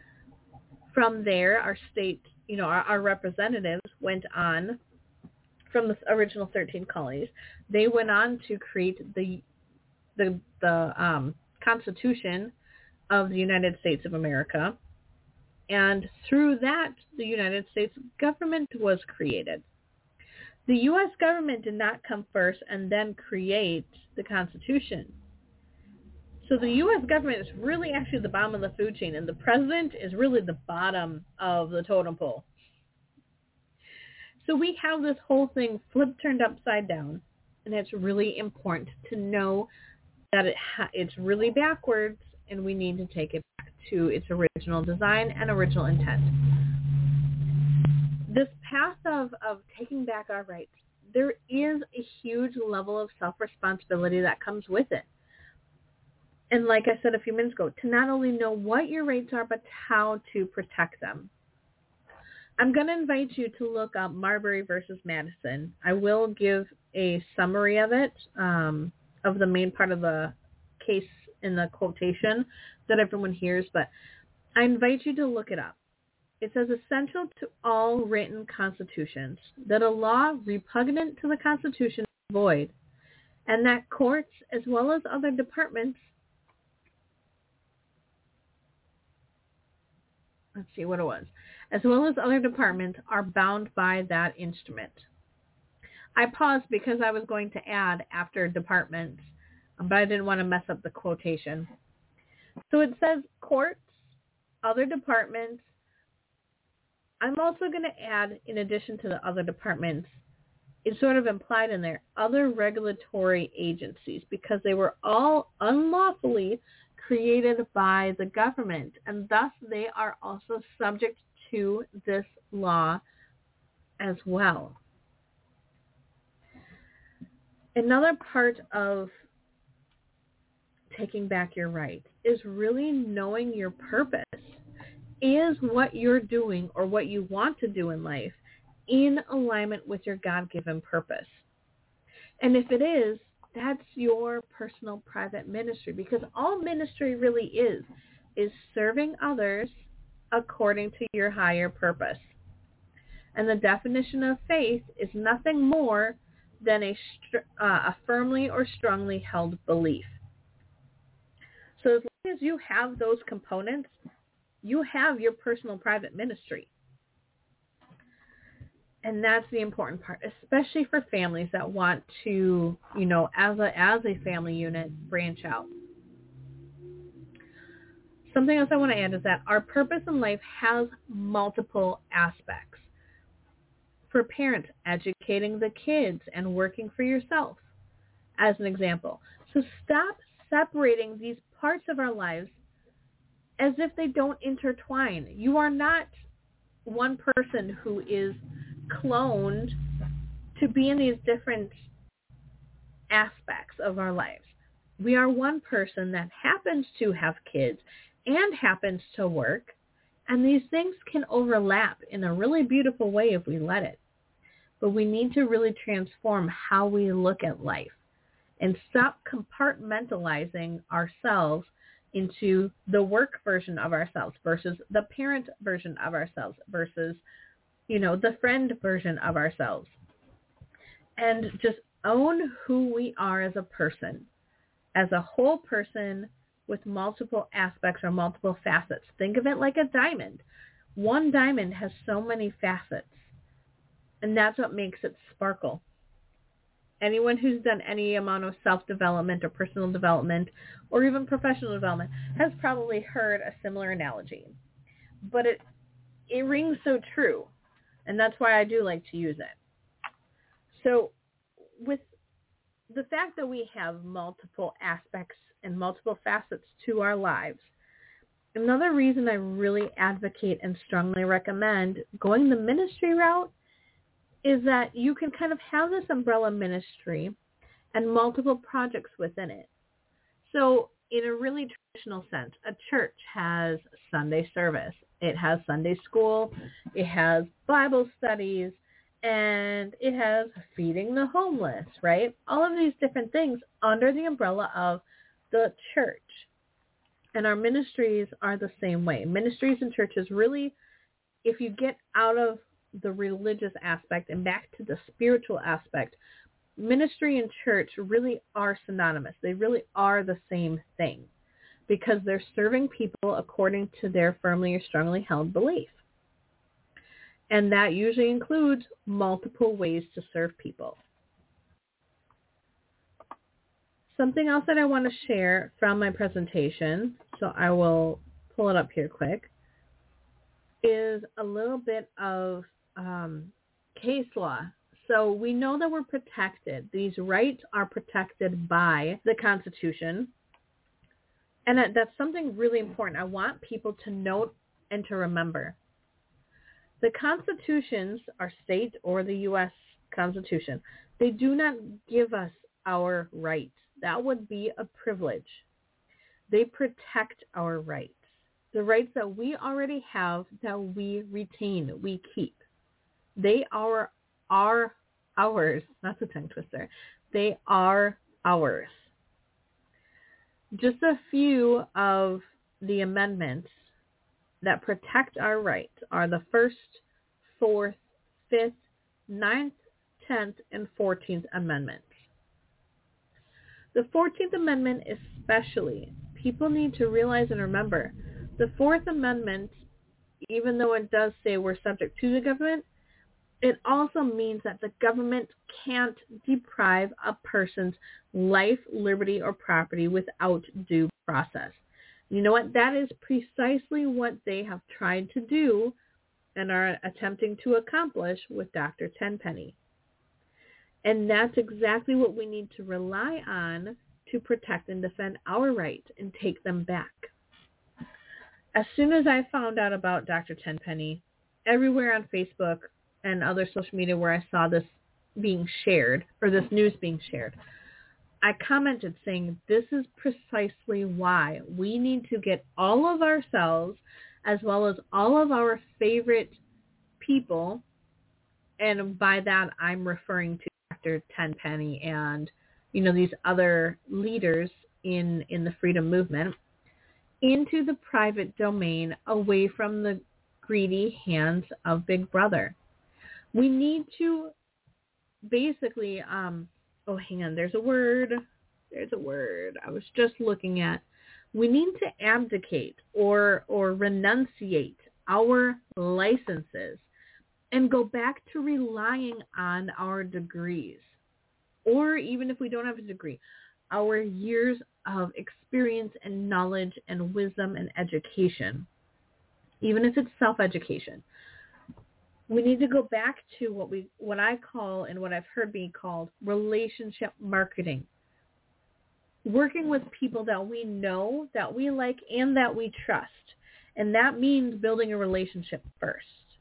From there, our state, you know, our, our representatives went on from the original thirteen colonies. They went on to create the the the um, Constitution of the United States of America, and through that, the United States government was created. The U S government did not come first and then create the Constitution. So the U S government is really actually the bottom of the food chain, and the president is really the bottom of the totem pole. So we have this whole thing flipped, turned upside down, and it's really important to know that it ha- it's really backwards, and we need to take it back to its original design and original intent. This path of, of taking back our rights, there is a huge level of self-responsibility that comes with it. And like I said a few minutes ago, to not only know what your rights are, but how to protect them. I'm going to invite you to look up Marbury versus Madison. I will give a summary of it, um, of the main part of the case in the quotation that everyone hears, but I invite you to look it up. It says, essential to all written constitutions, that a law repugnant to the Constitution is void, and that courts, as well as other departments, let's see what it was, as well as other departments, are bound by that instrument. I paused because I was going to add after departments, but I didn't want to mess up the quotation. So it says courts, other departments. I'm also going to add, in addition to the other departments, it's sort of implied in there, other regulatory agencies, because they were all unlawfully created by the government, and thus they are also subject to this law as well. Another part of taking back your rights is really knowing your purpose. Is what you're doing or what you want to do in life in alignment with your God-given purpose? And if it is, that's your personal private ministry, because all ministry really is, is serving others according to your higher purpose. And the definition of faith is nothing more than a, uh, a firmly or strongly held belief. So as long as you have those components, you have your personal private ministry. And that's the important part, especially for families that want to, you know, as a as a family unit, branch out. Something else I want to add is that our purpose in life has multiple aspects. For parents, educating the kids and working for yourself, as an example. So stop separating these parts of our lives as if they don't intertwine. You are not one person who is cloned to be in these different aspects of our lives. We are one person that happens to have kids and happens to work, and these things can overlap in a really beautiful way if we let it. But we need to really transform how we look at life and stop compartmentalizing ourselves into the work version of ourselves versus the parent version of ourselves versus, you know, the friend version of ourselves. And just own who we are as a person, as a whole person with multiple aspects or multiple facets. Think of it like a diamond. One diamond has so many facets, and that's what makes it sparkle. Anyone who's done any amount of self-development or personal development or even professional development has probably heard a similar analogy. But it it rings so true, and that's why I do like to use it. So with the fact that we have multiple aspects and multiple facets to our lives, another reason I really advocate and strongly recommend going the ministry route is that you can kind of have this umbrella ministry and multiple projects within it. So in a really traditional sense, a church has Sunday service. It has Sunday school. It has Bible studies. And it has feeding the homeless, right? All of these different things under the umbrella of the church. And our ministries are the same way. Ministries and churches really, if you get out of the religious aspect and back to the spiritual aspect, ministry and church really are synonymous. They really are the same thing because they're serving people according to their firmly or strongly held belief. And that usually includes multiple ways to serve people. Something else that I want to share from my presentation, so I will pull it up here quick, is a little bit of um, case law. So we know that we're protected. These rights are protected by the Constitution. And that, that's something really important. I want people to note and to remember. The constitutions, our state or the U S Constitution, they do not give us our rights. That would be a privilege. They protect our rights. The rights that we already have, that we retain, we keep. They are, are ours. That's a tongue twister. They are ours. Just a few of the amendments that protect our rights are the first, fourth, fifth, ninth, tenth, and fourteenth Amendments. The fourteenth Amendment especially, people need to realize and remember, the fourth Amendment, even though it does say we're subject to the government, it also means that the government can't deprive a person's life, liberty, or property without due process. You know what? That is precisely what they have tried to do and are attempting to accomplish with Doctor Tenpenny. And that's exactly what we need to rely on to protect and defend our rights and take them back. As soon as I found out about Doctor Tenpenny, everywhere on Facebook, and other social media where I saw this being shared, or this news being shared, I commented saying this is precisely why we need to get all of ourselves as well as all of our favorite people, and by that I'm referring to Doctor Tenpenny and, you know, these other leaders in, in the freedom movement, into the private domain, away from the greedy hands of Big Brother. We need to basically, um, oh, hang on, there's a word, there's a word I was just looking at. We need to abdicate or or renunciate our licenses and go back to relying on our degrees, or even if we don't have a degree, our years of experience and knowledge and wisdom and education, even if it's self-education. We need to go back to what we, what I call and what I've heard being called relationship marketing. Working with people that we know, that we like, and that we trust. And that means building a relationship first.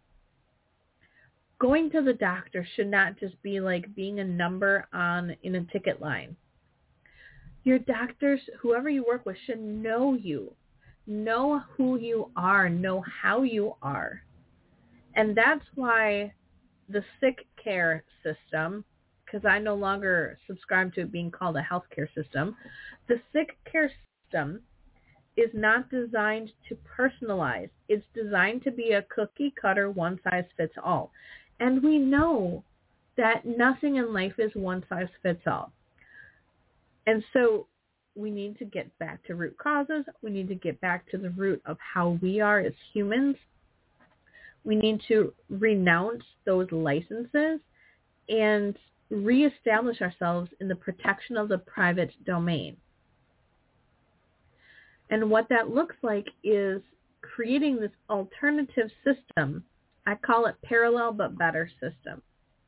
Going to the doctor should not just be like being a number on in a ticket line. Your doctors, whoever you work with, should know you, know who you are, know how you are. And that's why the sick care system, because I no longer subscribe to it being called a healthcare system, the sick care system is not designed to personalize. It's designed to be a cookie cutter, one size fits all. And we know that nothing in life is one size fits all. And so we need to get back to root causes. We need to get back to the root of how we are as humans. We need to renounce those licenses and reestablish ourselves in the protection of the private domain. And what that looks like is creating this alternative system. I call it parallel but better system.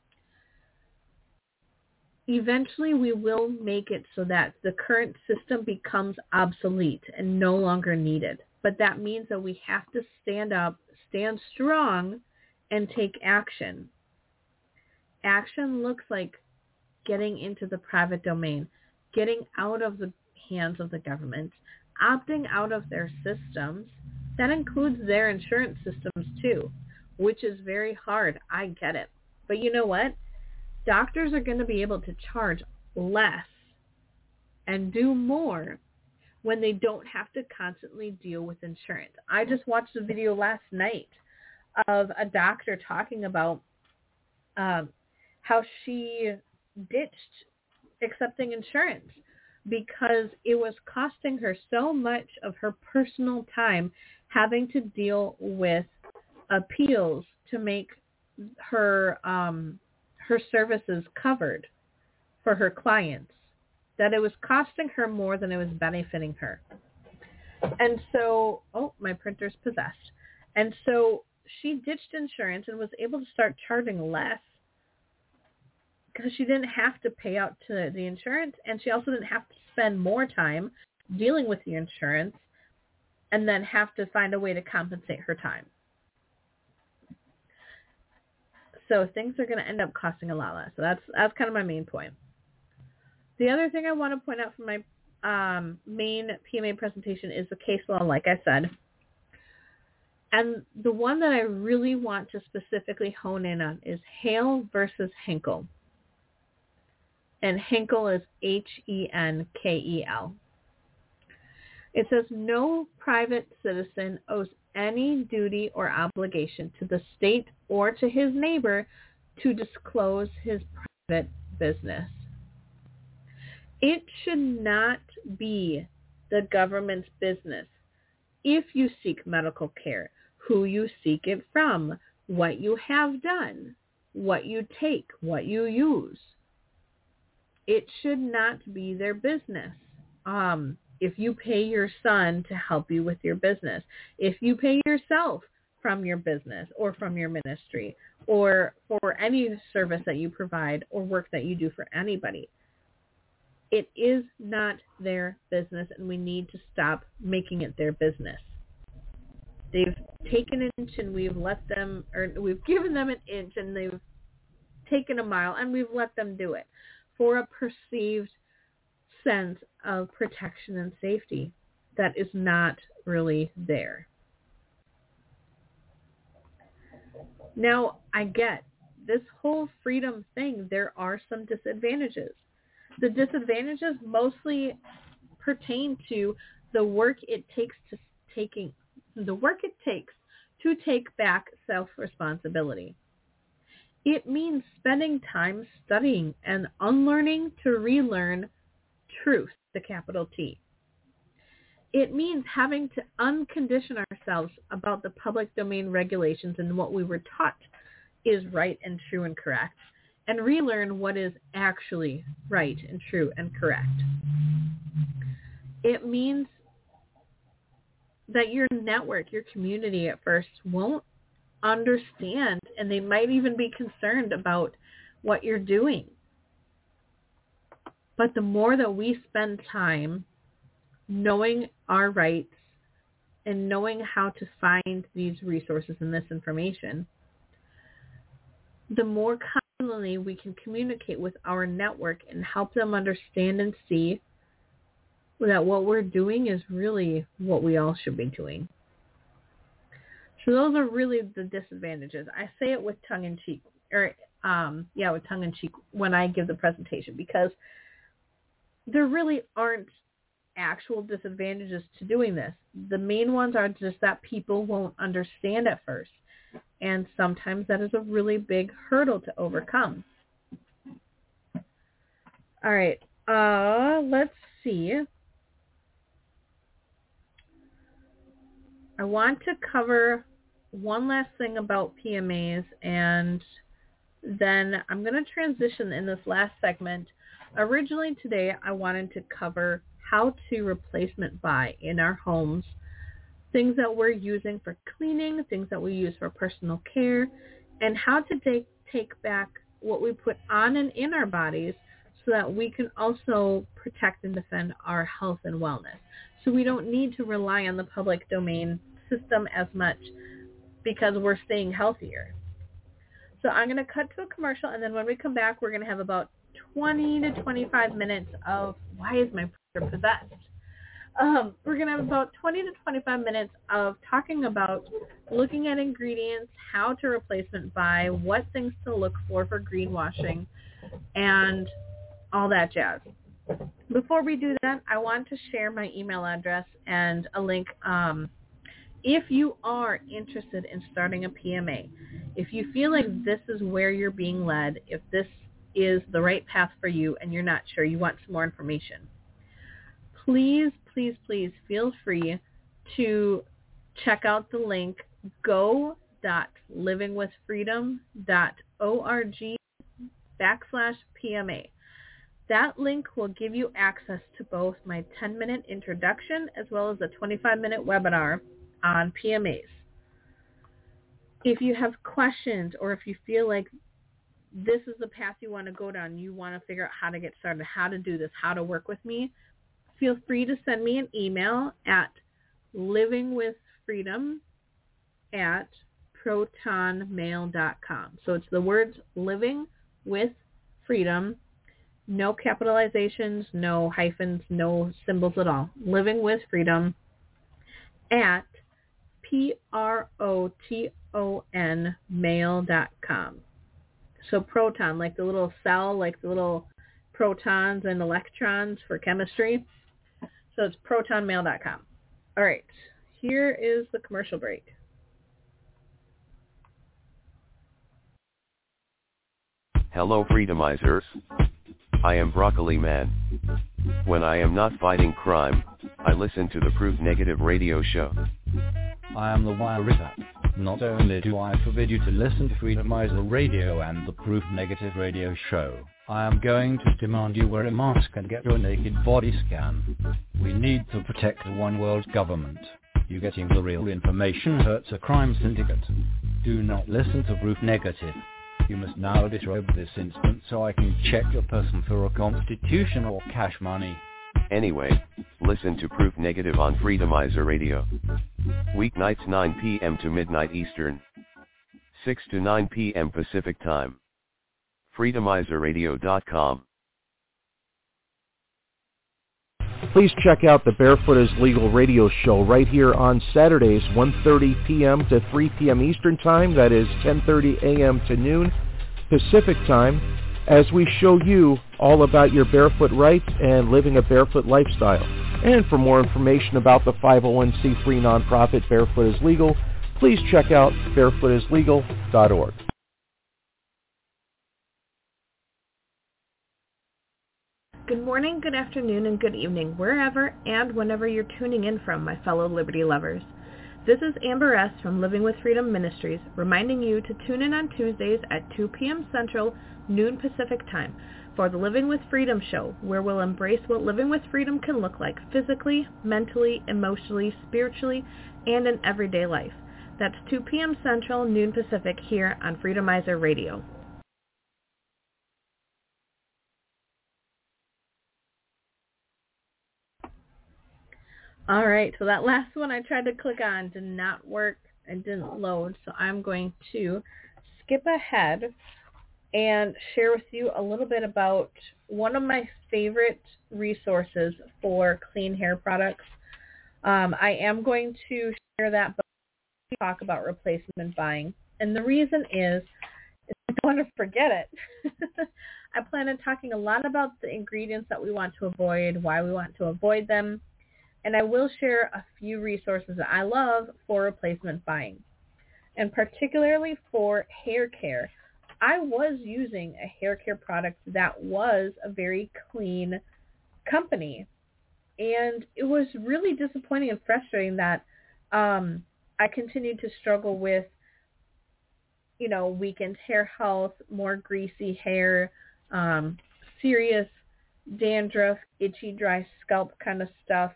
Eventually we will make it so that the current system becomes obsolete and no longer needed. But that means that we have to stand up, stand strong, and take action. Action looks like getting into the private domain, getting out of the hands of the government, opting out of their systems. That includes their insurance systems too, which is very hard. I get it. But you know what? Doctors are going to be able to charge less and do more when they don't have to constantly deal with insurance. I just watched a video last night of a doctor talking about um, how she ditched accepting insurance because it was costing her so much of her personal time having to deal with appeals to make her um, her services covered for her clients, that it was costing her more than it was benefiting her. And so, oh, my printer's possessed. And so she ditched insurance and was able to start charging less because she didn't have to pay out to the insurance, and she also didn't have to spend more time dealing with the insurance and then have to find a way to compensate her time. So things are going to end up costing a lot less. So that's that's kind of my main point. The other thing I want to point out from my um, main P M A presentation is the case law, like I said. And the one that I really want to specifically hone in on is Hale versus Henkel. And Henkel is H E N K E L. It says, no private citizen owes any duty or obligation to the state or to his neighbor to disclose his private business. It should not be the government's business if you seek medical care, who you seek it from, what you have done, what you take, what you use. It should not be their business. Um, if you pay your son to help you with your business, if you pay yourself from your business or from your ministry or for any service that you provide or work that you do for anybody, it is not their business, and we need to stop making it their business. They've taken an inch and we've let them, or we've given them an inch and they've taken a mile and we've let them do it for a perceived sense of protection and safety that is not really there. Now, I get this whole freedom thing, there are some disadvantages. The disadvantages mostly pertain to the work it takes to taking the work it takes to take back self-responsibility. It means spending time studying and unlearning to relearn truth, the capital T. It means having to uncondition ourselves about the public domain regulations and what we were taught is right and true and correct, and relearn what is actually right and true and correct. It means that your network, your community at first won't understand, and they might even be concerned about what you're doing. But the more that we spend time knowing our rights and knowing how to find these resources and this information, the more commonly we can communicate with our network and help them understand and see that what we're doing is really what we all should be doing. So those are really the disadvantages. I say it with tongue-in-cheek, or um, yeah, with tongue-in-cheek when I give the presentation, because there really aren't actual disadvantages to doing this. The main ones are just that people won't understand at first, and sometimes that is a really big hurdle to overcome. All right, uh, let's see. I want to cover one last thing about P M As, and then I'm going to transition in this last segment. Originally today, I wanted to cover how to replacement buy in our homes, things that we're using for cleaning, things that we use for personal care, and how to take, take back what we put on and in our bodies so that we can also protect and defend our health and wellness. So we don't need to rely on the public domain system as much because we're staying healthier. So I'm going to cut to a commercial, and then when we come back, we're going to have about twenty to twenty-five minutes of why is my printer possessed? Um, we're going to have about twenty to twenty-five minutes of talking about looking at ingredients, how to replacement buy, what things to look for for greenwashing, and all that jazz. Before we do that, I want to share my email address and a link. Um, if you are interested in starting a P M A, if you feel like this is where you're being led, if this is the right path for you and you're not sure, you want some more information, please, please, please feel free to check out the link go dot living with freedom dot org backslash P M A. That link will give you access to both my ten-minute introduction as well as a twenty-five-minute webinar on P M As. If you have questions or if you feel like this is the path you want to go down, you want to figure out how to get started, how to do this, how to work with me, feel free to send me an email at livingwithfreedom at protonmail dot com. So it's the words living with freedom, no capitalizations, no hyphens, no symbols at all. Living with freedom at P R O T O N mail dot com. So proton, like the little cell, like the little protons and electrons for chemistry. So it's proton mail dot com. All right, here is the commercial break. Hello, Freedomizers. I am Broccoli Man. When I am not fighting crime, I listen to the Proof Negative radio show. I am the Wire. Not only do I forbid you to listen to Freedomizer Radio and the Proof Negative radio show, I am going to demand you wear a mask and get your naked body scanned. We need to protect the one world government. You getting the real information hurts a crime syndicate. Do not listen to Proof Negative. You must now disrobe this instant so I can check your person for a constitution or cash money. Anyway, listen to Proof Negative on Freedomizer Radio. Weeknights nine p.m. to midnight Eastern, six to nine p.m. Pacific Time. freedomizer radio dot com. Please check out the Barefoot is Legal radio show right here on Saturdays, one thirty p.m. to three p.m. Eastern Time. That is ten thirty a.m. to noon Pacific Time, as we show you all about your barefoot rights and living a barefoot lifestyle. And for more information about the five oh one c three nonprofit Barefoot is Legal, please check out barefoot is legal dot org. Good morning, good afternoon, and good evening, wherever and whenever you're tuning in from, my fellow Liberty lovers. This is Amber S. from Living with Freedom Ministries, reminding you to tune in on Tuesdays at two p.m. Central, noon Pacific Time, for the Living with Freedom show, where we'll embrace what living with freedom can look like physically, mentally, emotionally, spiritually, and in everyday life. That's two p.m. Central, noon Pacific, here on Freedomizer Radio. All right, so that last one I tried to click on did not work and didn't load, so I'm going to skip ahead and share with you a little bit about one of my favorite resources for clean hair products. Um, I am going to share that, but talk about replacement buying. And the reason is, is I don't want to forget it. I plan on talking a lot about the ingredients that we want to avoid, why we want to avoid them, and I will share a few resources that I love for replacement buying, and particularly for hair care. I was using a hair care product that was a very clean company, and it was really disappointing and frustrating that um, I continued to struggle with, you know, weakened hair health, more greasy hair, um, serious dandruff, itchy, dry scalp kind of stuff.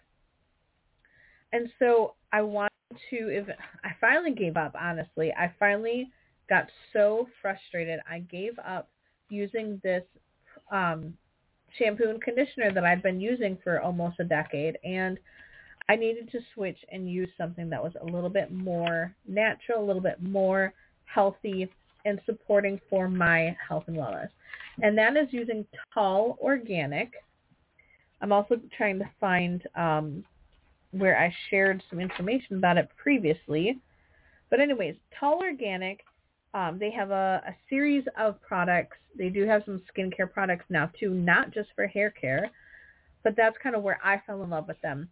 And so I wanted to, if I finally gave up, honestly. I finally got so frustrated. I gave up using this um, shampoo and conditioner that I'd been using for almost a decade, and I needed to switch and use something that was a little bit more natural, a little bit more healthy and supporting for my health and wellness. And that is using Tall Organic. I'm also trying to find um, where I shared some information about it previously. But anyways, Tall Organic, um, they have a, a series of products. They do have some skincare products now too, not just for hair care, but that's kind of where I fell in love with them.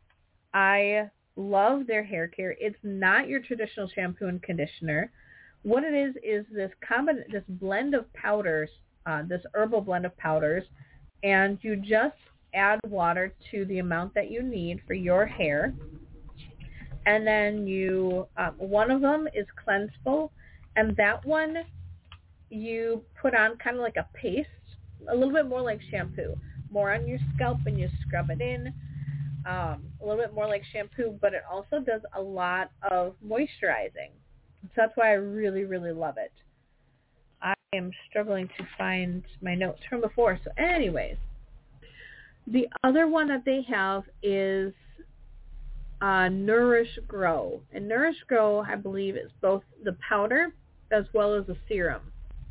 I love their hair care. It's not your traditional shampoo and conditioner. What it is is this combin- this blend of powders, uh, this herbal blend of powders, and you just add water to the amount that you need for your hair. And then you, um, one of them is Cleanseful, and that one you put on kind of like a paste, a little bit more like shampoo, more on your scalp and you scrub it in, um, a little bit more like shampoo, but it also does a lot of moisturizing. So that's why I really, really love it. I am struggling to find my notes from before. So anyways, the other one that they have is uh, Nourish Grow. And Nourish Grow, I believe, is both the powder as well as the serum.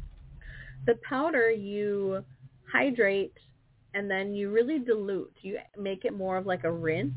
The powder you hydrate and then you really dilute. You make it more of like a rinse.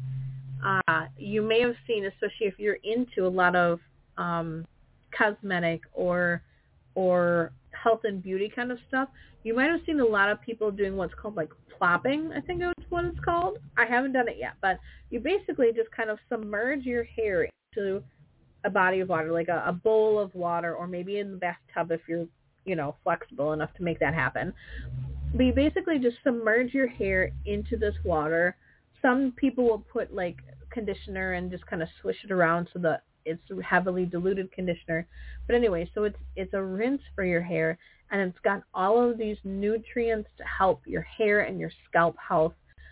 Uh, you may have seen, especially if you're into a lot of um, cosmetic or or health and beauty kind of stuff, you might have seen a lot of people doing what's called like plopping, I think that's what it's called. I haven't done it yet, but you basically just kind of submerge your hair into a body of water, like a, a bowl of water, or maybe in the bathtub if you're, you know, flexible enough to make that happen. But you basically just submerge your hair into this water. Some people will put like conditioner and just kind of swish it around so that it's heavily diluted conditioner. But anyway, so it's it's a rinse for your hair, and it's got all of these nutrients to help your hair and your scalp health.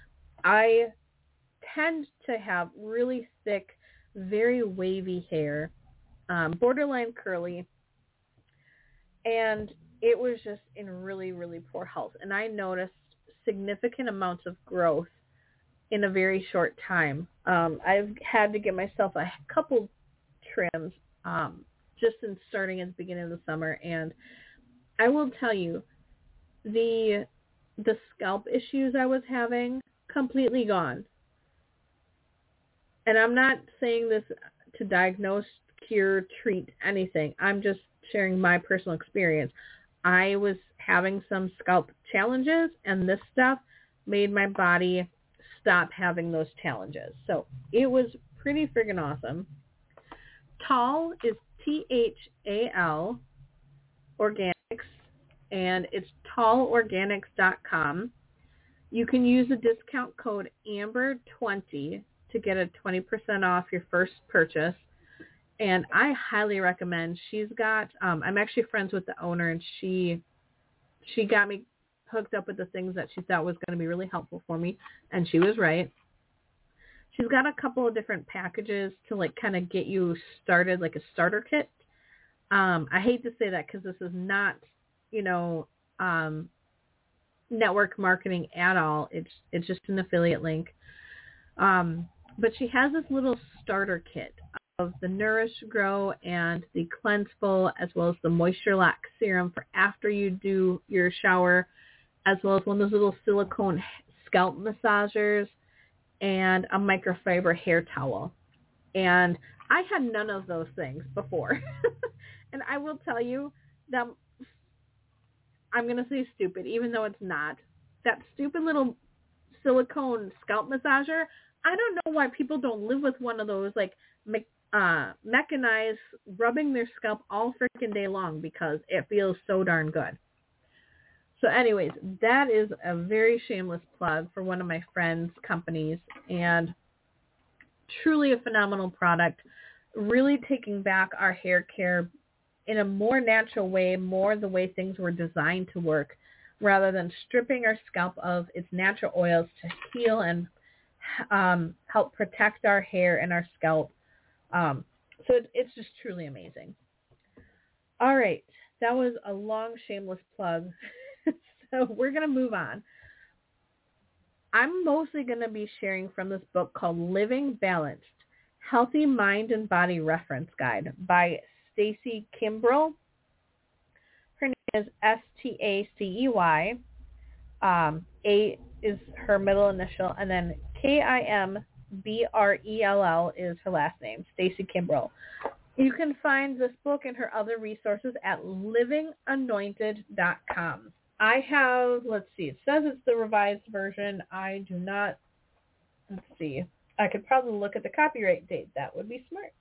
I tend to have really thick, very wavy hair, um, borderline curly, and it was just in really, really poor health. And I noticed significant amounts of growth in a very short time. Um, I've had to give myself a couple trims um, just in starting at the beginning of the summer, and I will tell you, the the scalp issues I was having, completely gone. And I'm not saying this to diagnose, cure, treat anything. I'm just sharing my personal experience. I was having some scalp challenges, and this stuff made my body stop having those challenges. So it was pretty friggin' awesome. Tal is T H A L Organics, and it's tal organics dot com. You can use the discount code amber twenty to get a twenty percent off your first purchase. And I highly recommend. She's got, um, I'm actually friends with the owner, and she she got me hooked up with the things that she thought was going to be really helpful for me, and she was right. She's got a couple of different packages to like kind of get you started, like a starter kit. Um, I hate to say that because this is not, you know, um, network marketing at all. It's it's just an affiliate link. Um, but she has this little starter kit of the Nourish Grow and the Cleanseful, as well as the Moisture Lock Serum for after you do your shower, as well as one of those little silicone scalp massagers and a microfiber hair towel. And I had none of those things before. And I will tell you that I'm going to say stupid, even though it's not. That stupid little silicone scalp massager, I don't know why people don't live with one of those, like, me- uh, mechanized, rubbing their scalp all freaking day long, because it feels so darn good. So anyways, that is a very shameless plug for one of my friends' companies, and truly a phenomenal product, really taking back our hair care in a more natural way, more the way things were designed to work, rather than stripping our scalp of its natural oils to heal and um, help protect our hair and our scalp. Um, so it, it's just truly amazing. All right, that was a long, shameless plug. So we're going to move on. I'm mostly going to be sharing from this book called Living Balanced, Healthy Mind and Body Reference Guide by Stacy Kimbrell. Her name is S T A C E Y. Um, A is her middle initial, and then K I M B R E L L is her last name, Stacy Kimbrell. You can find this book and her other resources at living anointed dot com. I have, let's see, it says it's the revised version. I do not, let's see. I could probably look at the copyright date. That would be smart.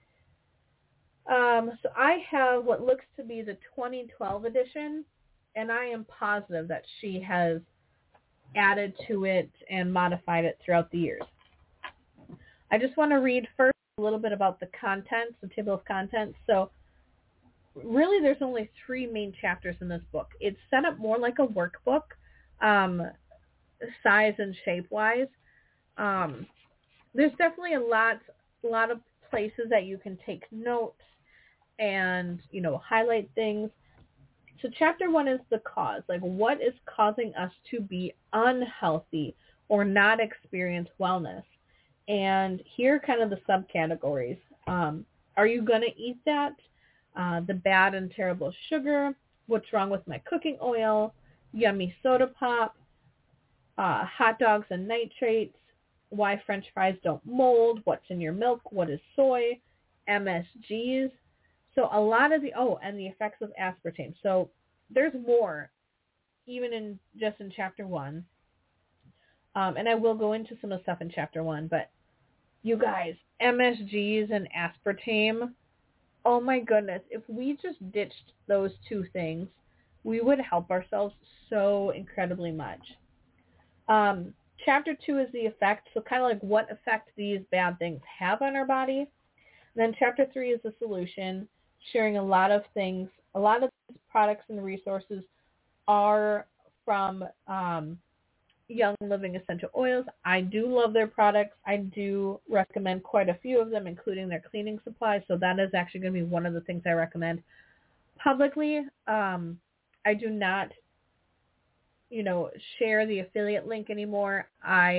Um, so I have what looks to be the twenty twelve edition, and I am positive that she has added to it and modified it throughout the years. I just want to read first a little bit about the contents, the table of contents. So really there's only three main chapters in this book. It's set up more like a workbook, um, size and shape-wise. Um, there's definitely a lot, a lot of places that you can take notes and, you know, highlight things. So chapter one is the cause. Like, what is causing us to be unhealthy or not experience wellness? And here are kind of the subcategories. Um, are you going to eat that? Uh, the bad and terrible sugar, what's wrong with my cooking oil, yummy soda pop, uh, hot dogs and nitrates, why French fries don't mold, what's in your milk, what is soy, M S Gs. So a lot of the, oh, and the effects of aspartame. So there's more, even in just in chapter one. Um, and I will go into some of the stuff in chapter one, but you guys, M S Gs and aspartame, oh my goodness, if we just ditched those two things, we would help ourselves so incredibly much. Um, chapter two is the effect, so kind of like what effect these bad things have on our body. And then chapter three is the solution, sharing a lot of things. A lot of these products and resources are from um, Young Living Essential Oils. I do love their products. I do recommend quite a few of them, including their cleaning supplies. So that is actually going to be one of the things I recommend publicly. Um, I do not, you know, share the affiliate link anymore. I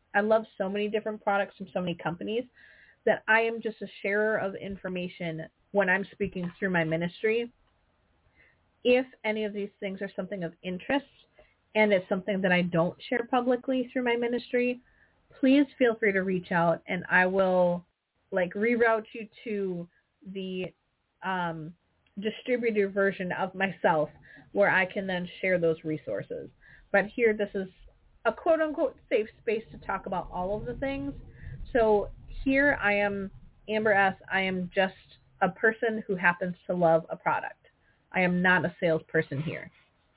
I love so many different products from so many companies that I am just a sharer of information when I'm speaking through my ministry. If any of these things are something of interest and it's something that I don't share publicly through my ministry, please feel free to reach out and I will like reroute you to the um, distributor version of myself where I can then share those resources. But here, this is a quote-unquote safe space to talk about all of the things. So here I am, Amber S. I am just a person who happens to love a product. I am not a salesperson here.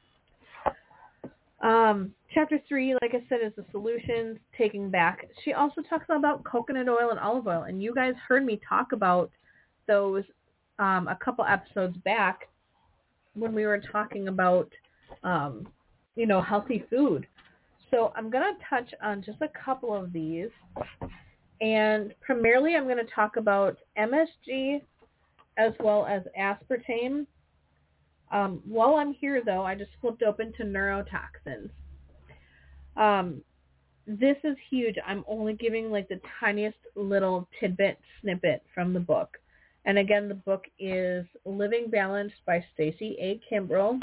Um, chapter three, like I said, is the solutions, taking back. She also talks about coconut oil and olive oil, and you guys heard me talk about those um, a couple episodes back when we were talking about, um, you know, healthy food. So I'm going to touch on just a couple of these, and primarily I'm going to talk about M S G as well as aspartame. Um, while I'm here, though, I just flipped open to neurotoxins. Um, this is huge. I'm only giving like the tiniest little tidbit snippet from the book. And again, the book is Living Balanced by Stacy A. Kimbrell.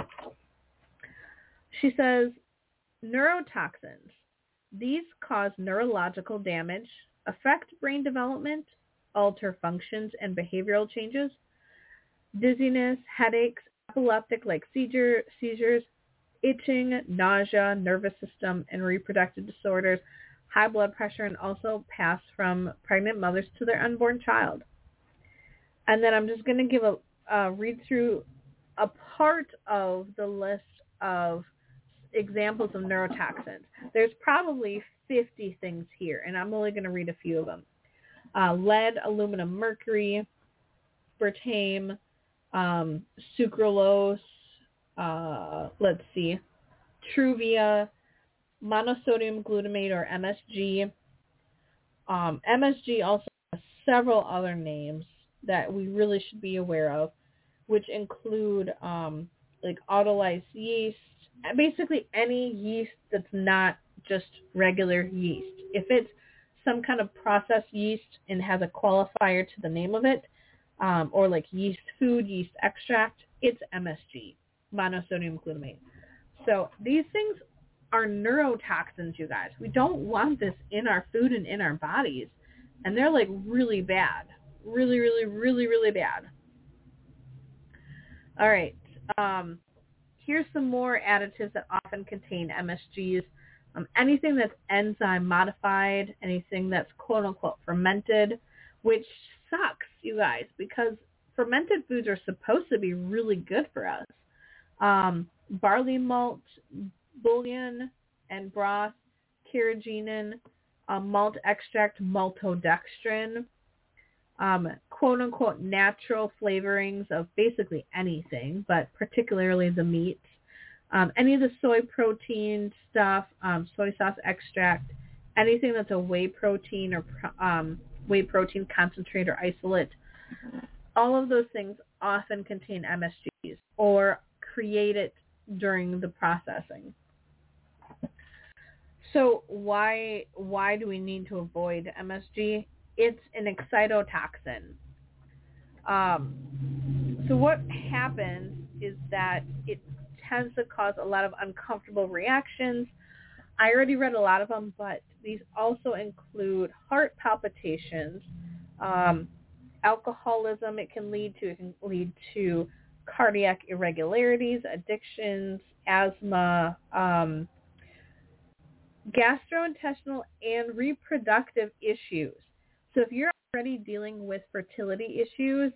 She says, neurotoxins. These cause neurological damage, affect brain development, alter functions and behavioral changes, dizziness, headaches, epileptic-like seizure, seizures, itching, nausea, nervous system, and reproductive disorders, high blood pressure, and also pass from pregnant mothers to their unborn child. And then I'm just going to give a uh, read through a part of the list of examples of neurotoxins. There's probably fifty things here, and I'm only going to read a few of them. Uh, lead, aluminum, mercury, aspartame, um, sucralose, uh, let's see, Truvia, monosodium glutamate or M S G. Um, M S G also has several other names that we really should be aware of, which include um, like autolyzed yeast, basically any yeast that's not just regular yeast. If it's some kind of processed yeast and has a qualifier to the name of it, um, or like yeast food, yeast extract, it's M S G, monosodium glutamate. So these things are neurotoxins, you guys. We don't want this in our food and in our bodies. And they're like really bad. Really, really, really, really bad. All right. Um, here's some more additives that often contain M S Gs. Um, anything that's enzyme modified, anything that's quote unquote fermented, which sucks, you guys, because fermented foods are supposed to be really good for us. Um, barley malt, bouillon and broth, carrageenan, uh, malt extract, maltodextrin, um, quote unquote natural flavorings of basically anything, but particularly the meats. Um, any of the soy protein stuff, um, soy sauce extract, anything that's a whey protein or um, whey protein concentrate or isolate, all of those things often contain M S Gs or create it during the processing. So why why do we need to avoid M S G? It's an excitotoxin. Um, so what happens is that it tends to cause a lot of uncomfortable reactions. I already read a lot of them, but these also include heart palpitations, um, alcoholism it can lead to. It can lead to cardiac irregularities, addictions, asthma, um, gastrointestinal and reproductive issues. So if you're already dealing with fertility issues,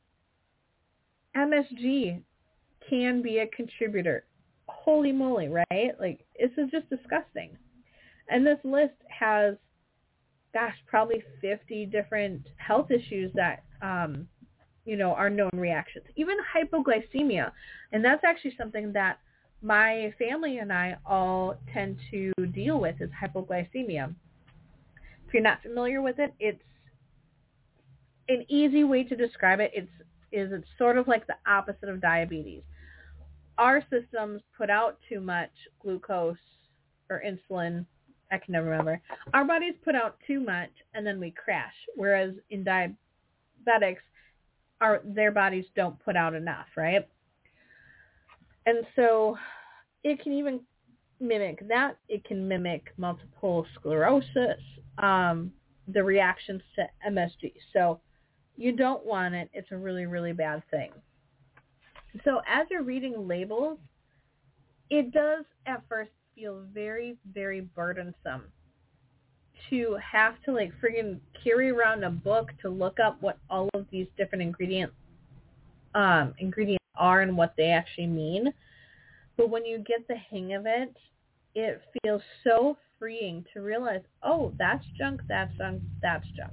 M S G can be a contributor. Holy moly, right? Like, this is just disgusting. And this list has, gosh, probably fifty different health issues that, um, you know, are known reactions. Even hypoglycemia. And that's actually something that my family and I all tend to deal with is hypoglycemia. If you're not familiar with it, it's an easy way to describe it. It's is it's sort of like the opposite of diabetes. Our systems put out too much glucose or insulin, I can never remember. Our bodies put out too much and then we crash, whereas in diabetics, our their bodies don't put out enough, right? And so it can even mimic that. It can mimic multiple sclerosis, um, the reactions to M S G. So you don't want it. It's a really, really bad thing. So as you're reading labels, it does at first feel very, very burdensome to have to like friggin' carry around a book to look up what all of these different ingredient um, ingredients are and what they actually mean. But when you get the hang of it, it feels so freeing to realize, oh, that's junk, that's junk, that's junk.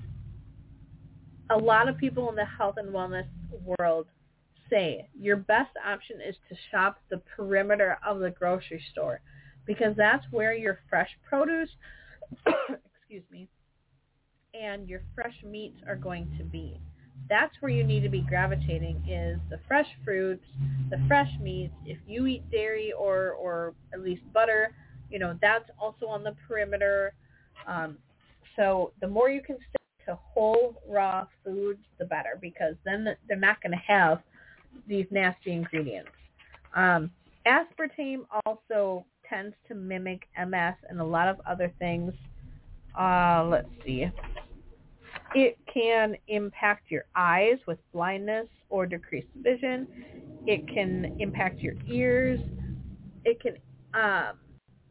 A lot of people in the health and wellness world say your best option is to shop the perimeter of the grocery store because that's where your fresh produce, excuse me, and your fresh meats are going to be. That's where you need to be gravitating is the fresh fruits, the fresh meats. If you eat dairy or, or at least butter, you know, that's also on the perimeter. Um, so the more you can stick to whole, raw foods, the better because then they're not going to have these nasty ingredients. Um, aspartame also tends to mimic M S and a lot of other things. Uh, let's see. It can impact your eyes with blindness or decreased vision. It can impact your ears. It can um,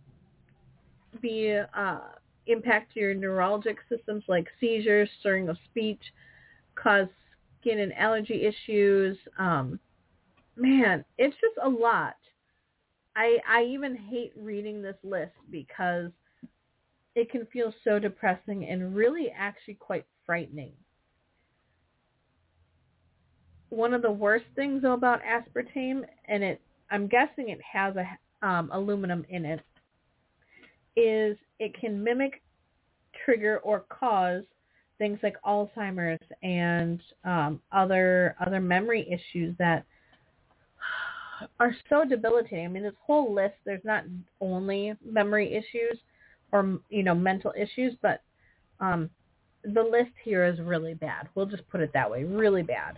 be uh, impact your neurologic systems like seizures, slurring of speech, cause skin and allergy issues. Um, man, it's just a lot. I I even hate reading this list because it can feel so depressing and really actually quite frightening. One of the worst things though about aspartame, and it I'm guessing it has a um, aluminum in it, is it can mimic, trigger, or cause things like Alzheimer's and um, other other memory issues that are so debilitating. I mean, this whole list, there's not only memory issues or, you know, mental issues, but um, the list here is really bad. We'll just put it that way, really bad.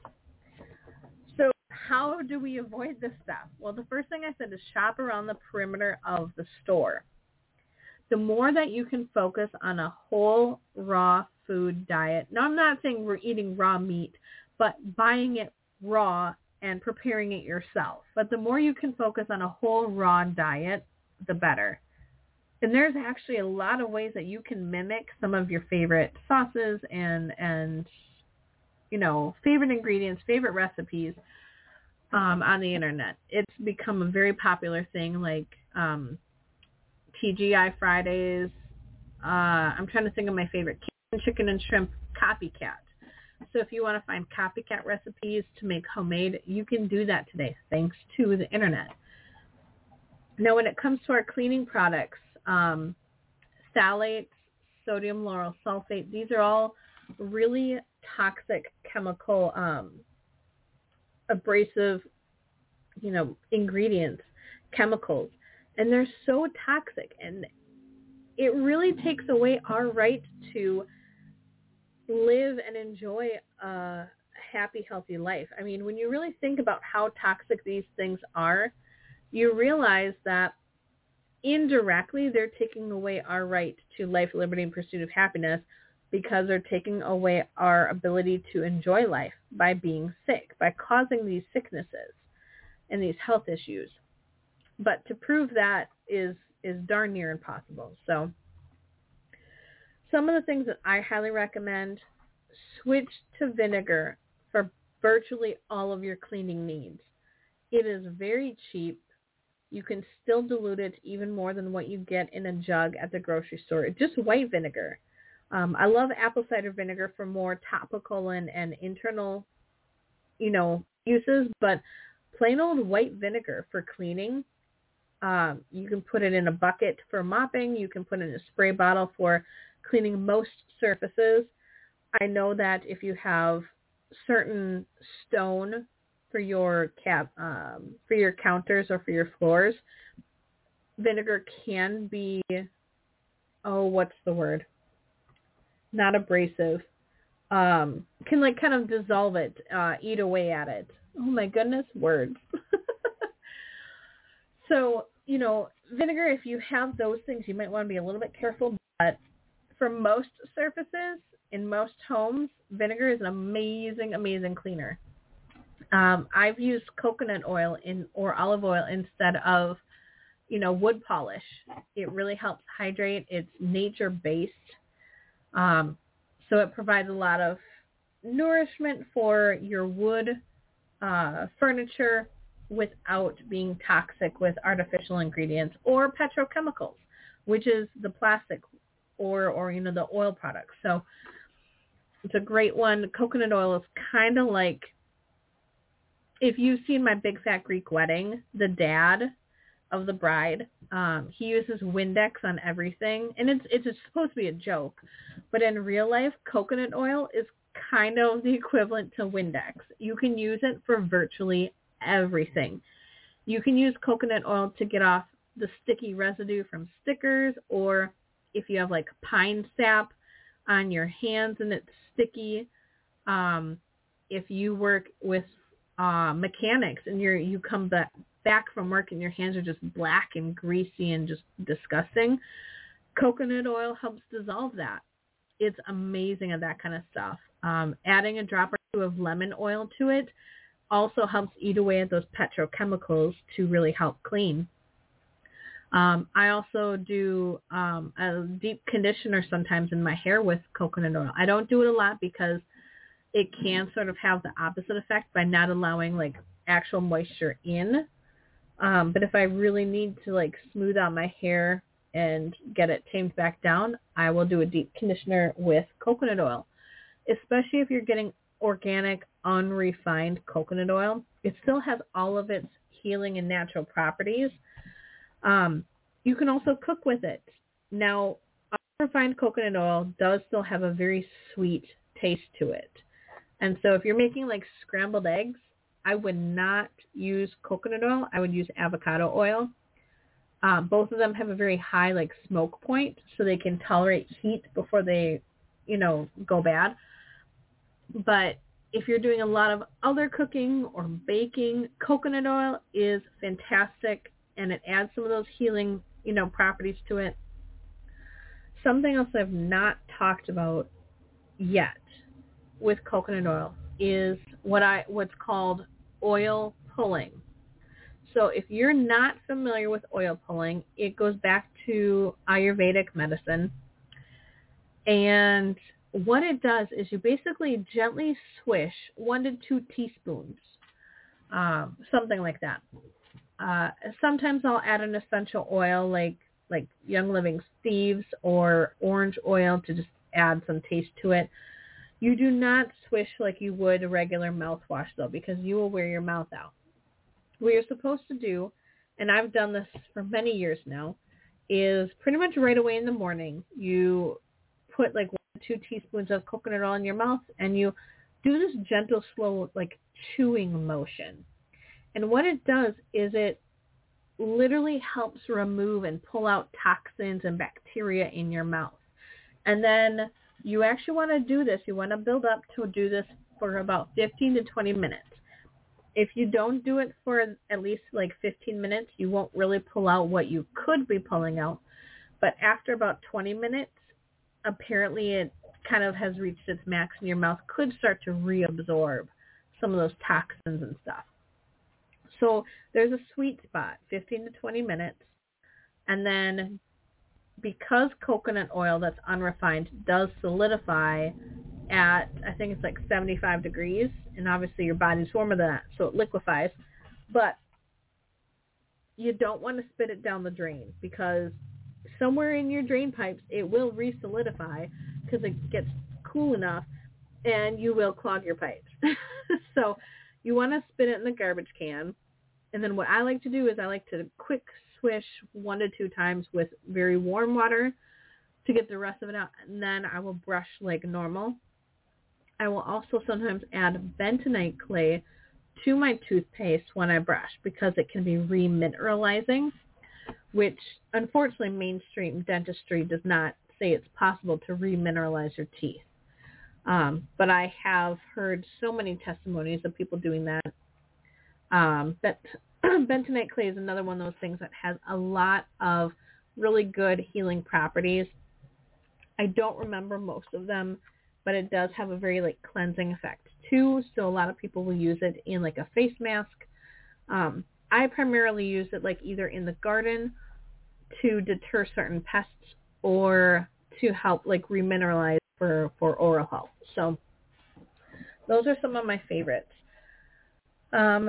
So how do we avoid this stuff? Well, the first thing I said is shop around the perimeter of the store. The more that you can focus on a whole raw food diet. Now, I'm not saying we're eating raw meat, but buying it raw and preparing it yourself. But the more you can focus on a whole raw diet, the better. And there's actually a lot of ways that you can mimic some of your favorite sauces and, and you know, favorite ingredients, favorite recipes um, on the internet. It's become a very popular thing, like um, T G I Fridays. Uh, I'm trying to think of my favorite. Chicken and shrimp copycat. So if you want to find copycat recipes to make homemade, you can do that today thanks to the internet. Now, when it comes to our cleaning products, um, phthalates, sodium lauryl sulfate, these are all really toxic chemical, um, abrasive, you know, ingredients, chemicals, and they're so toxic, and it really takes away our right to live and enjoy a happy, healthy life. I mean, when you really think about how toxic these things are, you realize that indirectly they're taking away our right to life, liberty, and pursuit of happiness because they're taking away our ability to enjoy life by being sick, by causing these sicknesses and these health issues. But to prove that is is darn near impossible. So some of the things that I highly recommend, switch to vinegar for virtually all of your cleaning needs. It is very cheap. You can still dilute it even more than what you get in a jug at the grocery store. Just white vinegar. Um, I love apple cider vinegar for more topical and, and internal, you know, uses, but plain old white vinegar for cleaning. Um, you can put it in a bucket for mopping. You can put it in a spray bottle for cleaning most surfaces. I know that if you have certain stone for your cap, um, for your counters or for your floors, vinegar can be oh, what's the word? Not abrasive. Um, can like kind of dissolve it, uh, eat away at it. Oh my goodness, words. So, you know, vinegar, if you have those things, you might want to be a little bit careful. But for most surfaces, in most homes, vinegar is an amazing, amazing cleaner. Um, I've used coconut oil in or olive oil instead of, you know, wood polish. It really helps hydrate. It's nature-based. Um, so it provides a lot of nourishment for your wood uh, furniture without being toxic with artificial ingredients or petrochemicals, which is the plastic or, or you know, the oil products. So it's a great one. Coconut oil is kind of like, if you've seen My Big Fat Greek Wedding, the dad of the bride, um, he uses Windex on everything, and it's it's supposed to be a joke, but in real life, coconut oil is kind of the equivalent to Windex. You can use it for virtually everything. You can use coconut oil to get off the sticky residue from stickers, or if you have like pine sap on your hands and it's sticky. Um, if you work with uh, mechanics and you're you come back back from work and your hands are just black and greasy and just disgusting, coconut oil helps dissolve that. It's amazing at that kind of stuff. Um, adding a drop or two of lemon oil to it also helps eat away at those petrochemicals to really help clean. Um, I also do um, a deep conditioner sometimes in my hair with coconut oil. I don't do it a lot because it can sort of have the opposite effect by not allowing like actual moisture in. Um, but if I really need to like smooth out my hair and get it tamed back down, I will do a deep conditioner with coconut oil, especially if you're getting organic, unrefined coconut oil. It still has all of its healing and natural properties. Um, you can also cook with it. Now, unrefined coconut oil does still have a very sweet taste to it. And so if you're making like scrambled eggs, I would not use coconut oil. I would use avocado oil. Um, both of them have a very high like smoke point, so they can tolerate heat before they, you know, go bad. But if you're doing a lot of other cooking or baking, coconut oil is fantastic, and it adds some of those healing, you know, properties to it. Something else I've not talked about yet with coconut oil is what I what's called oil pulling. So if you're not familiar with oil pulling, it goes back to Ayurvedic medicine. And what it does is you basically gently swish one to two teaspoons, um, something like that. Uh, sometimes I'll add an essential oil like like Young Living Thieves or orange oil to just add some taste to it. You do not swish like you would a regular mouthwash, though, because you will wear your mouth out. What you're supposed to do, and I've done this for many years now, is pretty much right away in the morning, you put like one or two teaspoons of coconut oil in your mouth, and you do this gentle, slow, like chewing motion. And what it does is it literally helps remove and pull out toxins and bacteria in your mouth. And then you actually want to do this. You want to build up to do this for about fifteen to twenty minutes. If you don't do it for at least like fifteen minutes, you won't really pull out what you could be pulling out. But after about twenty minutes, apparently it kind of has reached its max and your mouth could start to reabsorb some of those toxins and stuff. So there's a sweet spot, fifteen to twenty minutes. And then because coconut oil that's unrefined does solidify at, I think it's like seventy-five degrees, and obviously your body's warmer than that, so it liquefies. But you don't want to spit it down the drain, because somewhere in your drain pipes it will re-solidify because it gets cool enough, and you will clog your pipes. So you want to spit it in the garbage can. And then what I like to do is I like to quick swish one to two times with very warm water to get the rest of it out. And then I will brush like normal. I will also sometimes add bentonite clay to my toothpaste when I brush because it can be remineralizing. which unfortunately mainstream dentistry does not say it's possible to remineralize your teeth. Um, but I have heard so many testimonies of people doing that. Um, but bentonite clay is another one of those things that has a lot of really good healing properties. I don't remember most of them, but it does have a very like cleansing effect too. So a lot of people will use it in like a face mask. Um, I primarily use it like either in the garden to deter certain pests or to help like remineralize for, for oral health. So those are some of my favorites. Um,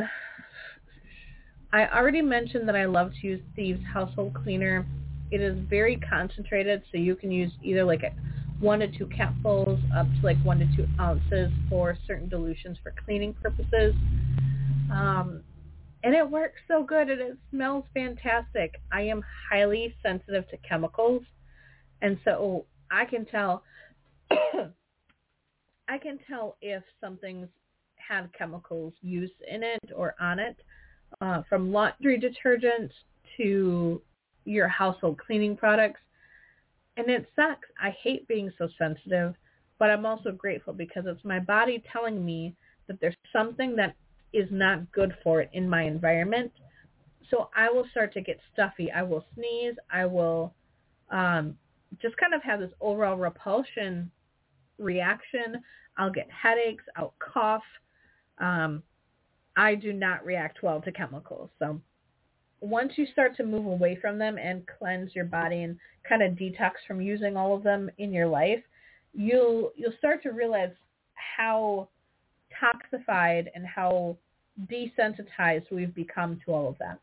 I already mentioned that I love to use Thieves Household Cleaner. It is very concentrated, so you can use either like a one to two capfuls up to like one to two ounces for certain dilutions for cleaning purposes. Um, and it works so good, and it smells fantastic. I am highly sensitive to chemicals, and so I can tell I can tell if something's had chemicals used in it or on it, uh, from laundry detergent to your household cleaning products. And it sucks. I hate being so sensitive, but I'm also grateful because it's my body telling me that there's something that is not good for it in my environment. So I will start to get stuffy. I will sneeze. I will um, just kind of have this overall repulsion reaction. I'll get headaches. I'll cough. Um, I do not react well to chemicals. So once you start to move away from them and cleanse your body and kind of detox from using all of them in your life, you'll you'll start to realize how toxified and how desensitized we've become to all of that.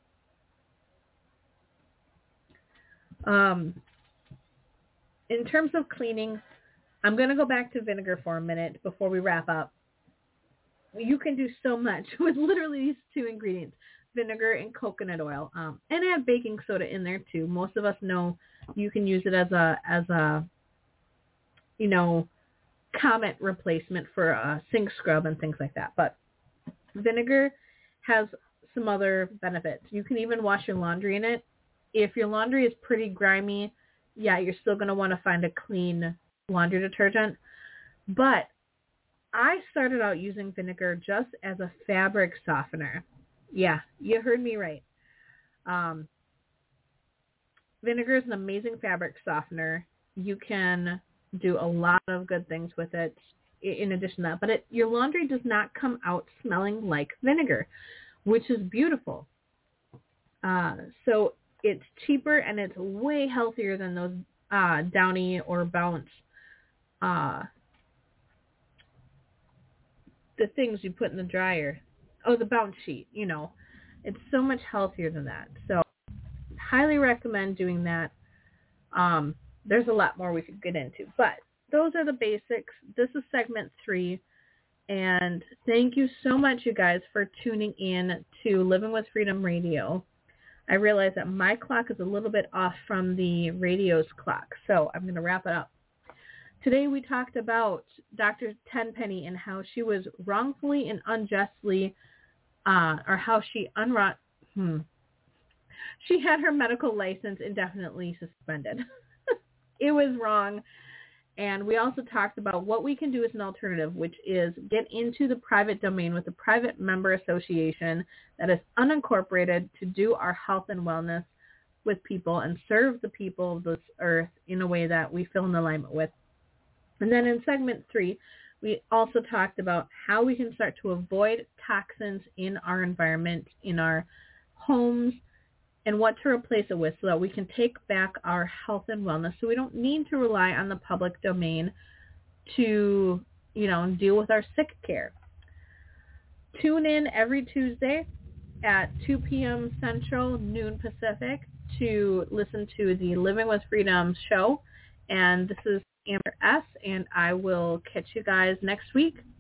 Um, in terms of cleaning, I'm going to go back to vinegar for a minute before we wrap up. You can do so much with literally these two ingredients, vinegar and coconut oil, um, and add baking soda in there too. Most of us know you can use it as a as a you know Comet replacement for a sink scrub and things like that. But vinegar has some other benefits. You can even wash your laundry in it. If your laundry is pretty grimy, yeah, you're still going to want to find a clean laundry detergent. But I started out using vinegar just as a fabric softener. Yeah, you heard me right. Um, vinegar is an amazing fabric softener. You can do a lot of good things with it in addition to that. But it, your laundry does not come out smelling like vinegar, which is beautiful. Uh, so it's cheaper and it's way healthier than those uh, Downy or Bounce uh, the things you put in the dryer. Oh, the Bounce sheet, you know. It's so much healthier than that. So highly recommend doing that. Um, there's a lot more we could get into. But those are the basics. This is segment three. And thank you so much, you guys, for tuning in to Living with Freedom Radio. I realize that my clock is a little bit off from the radio's clock. So I'm going to wrap it up. Today we talked about Doctor Tenpenny and how she was wrongfully and unjustly, uh, or how she unwrought, hmm, she had her medical license indefinitely suspended. It was wrong. And we also talked about what we can do as an alternative, which is get into the private domain with a private member association that is unincorporated to do our health and wellness with people and serve the people of this earth in a way that we feel in alignment with. And then in segment three, we also talked about how we can start to avoid toxins in our environment, in our homes, and what to replace it with so that we can take back our health and wellness so we don't need to rely on the public domain to, you know, deal with our sick care. Tune in every Tuesday at two p.m. Central, noon Pacific to listen to the Living with Freedom show. And this is Amber S., and I will catch you guys next week.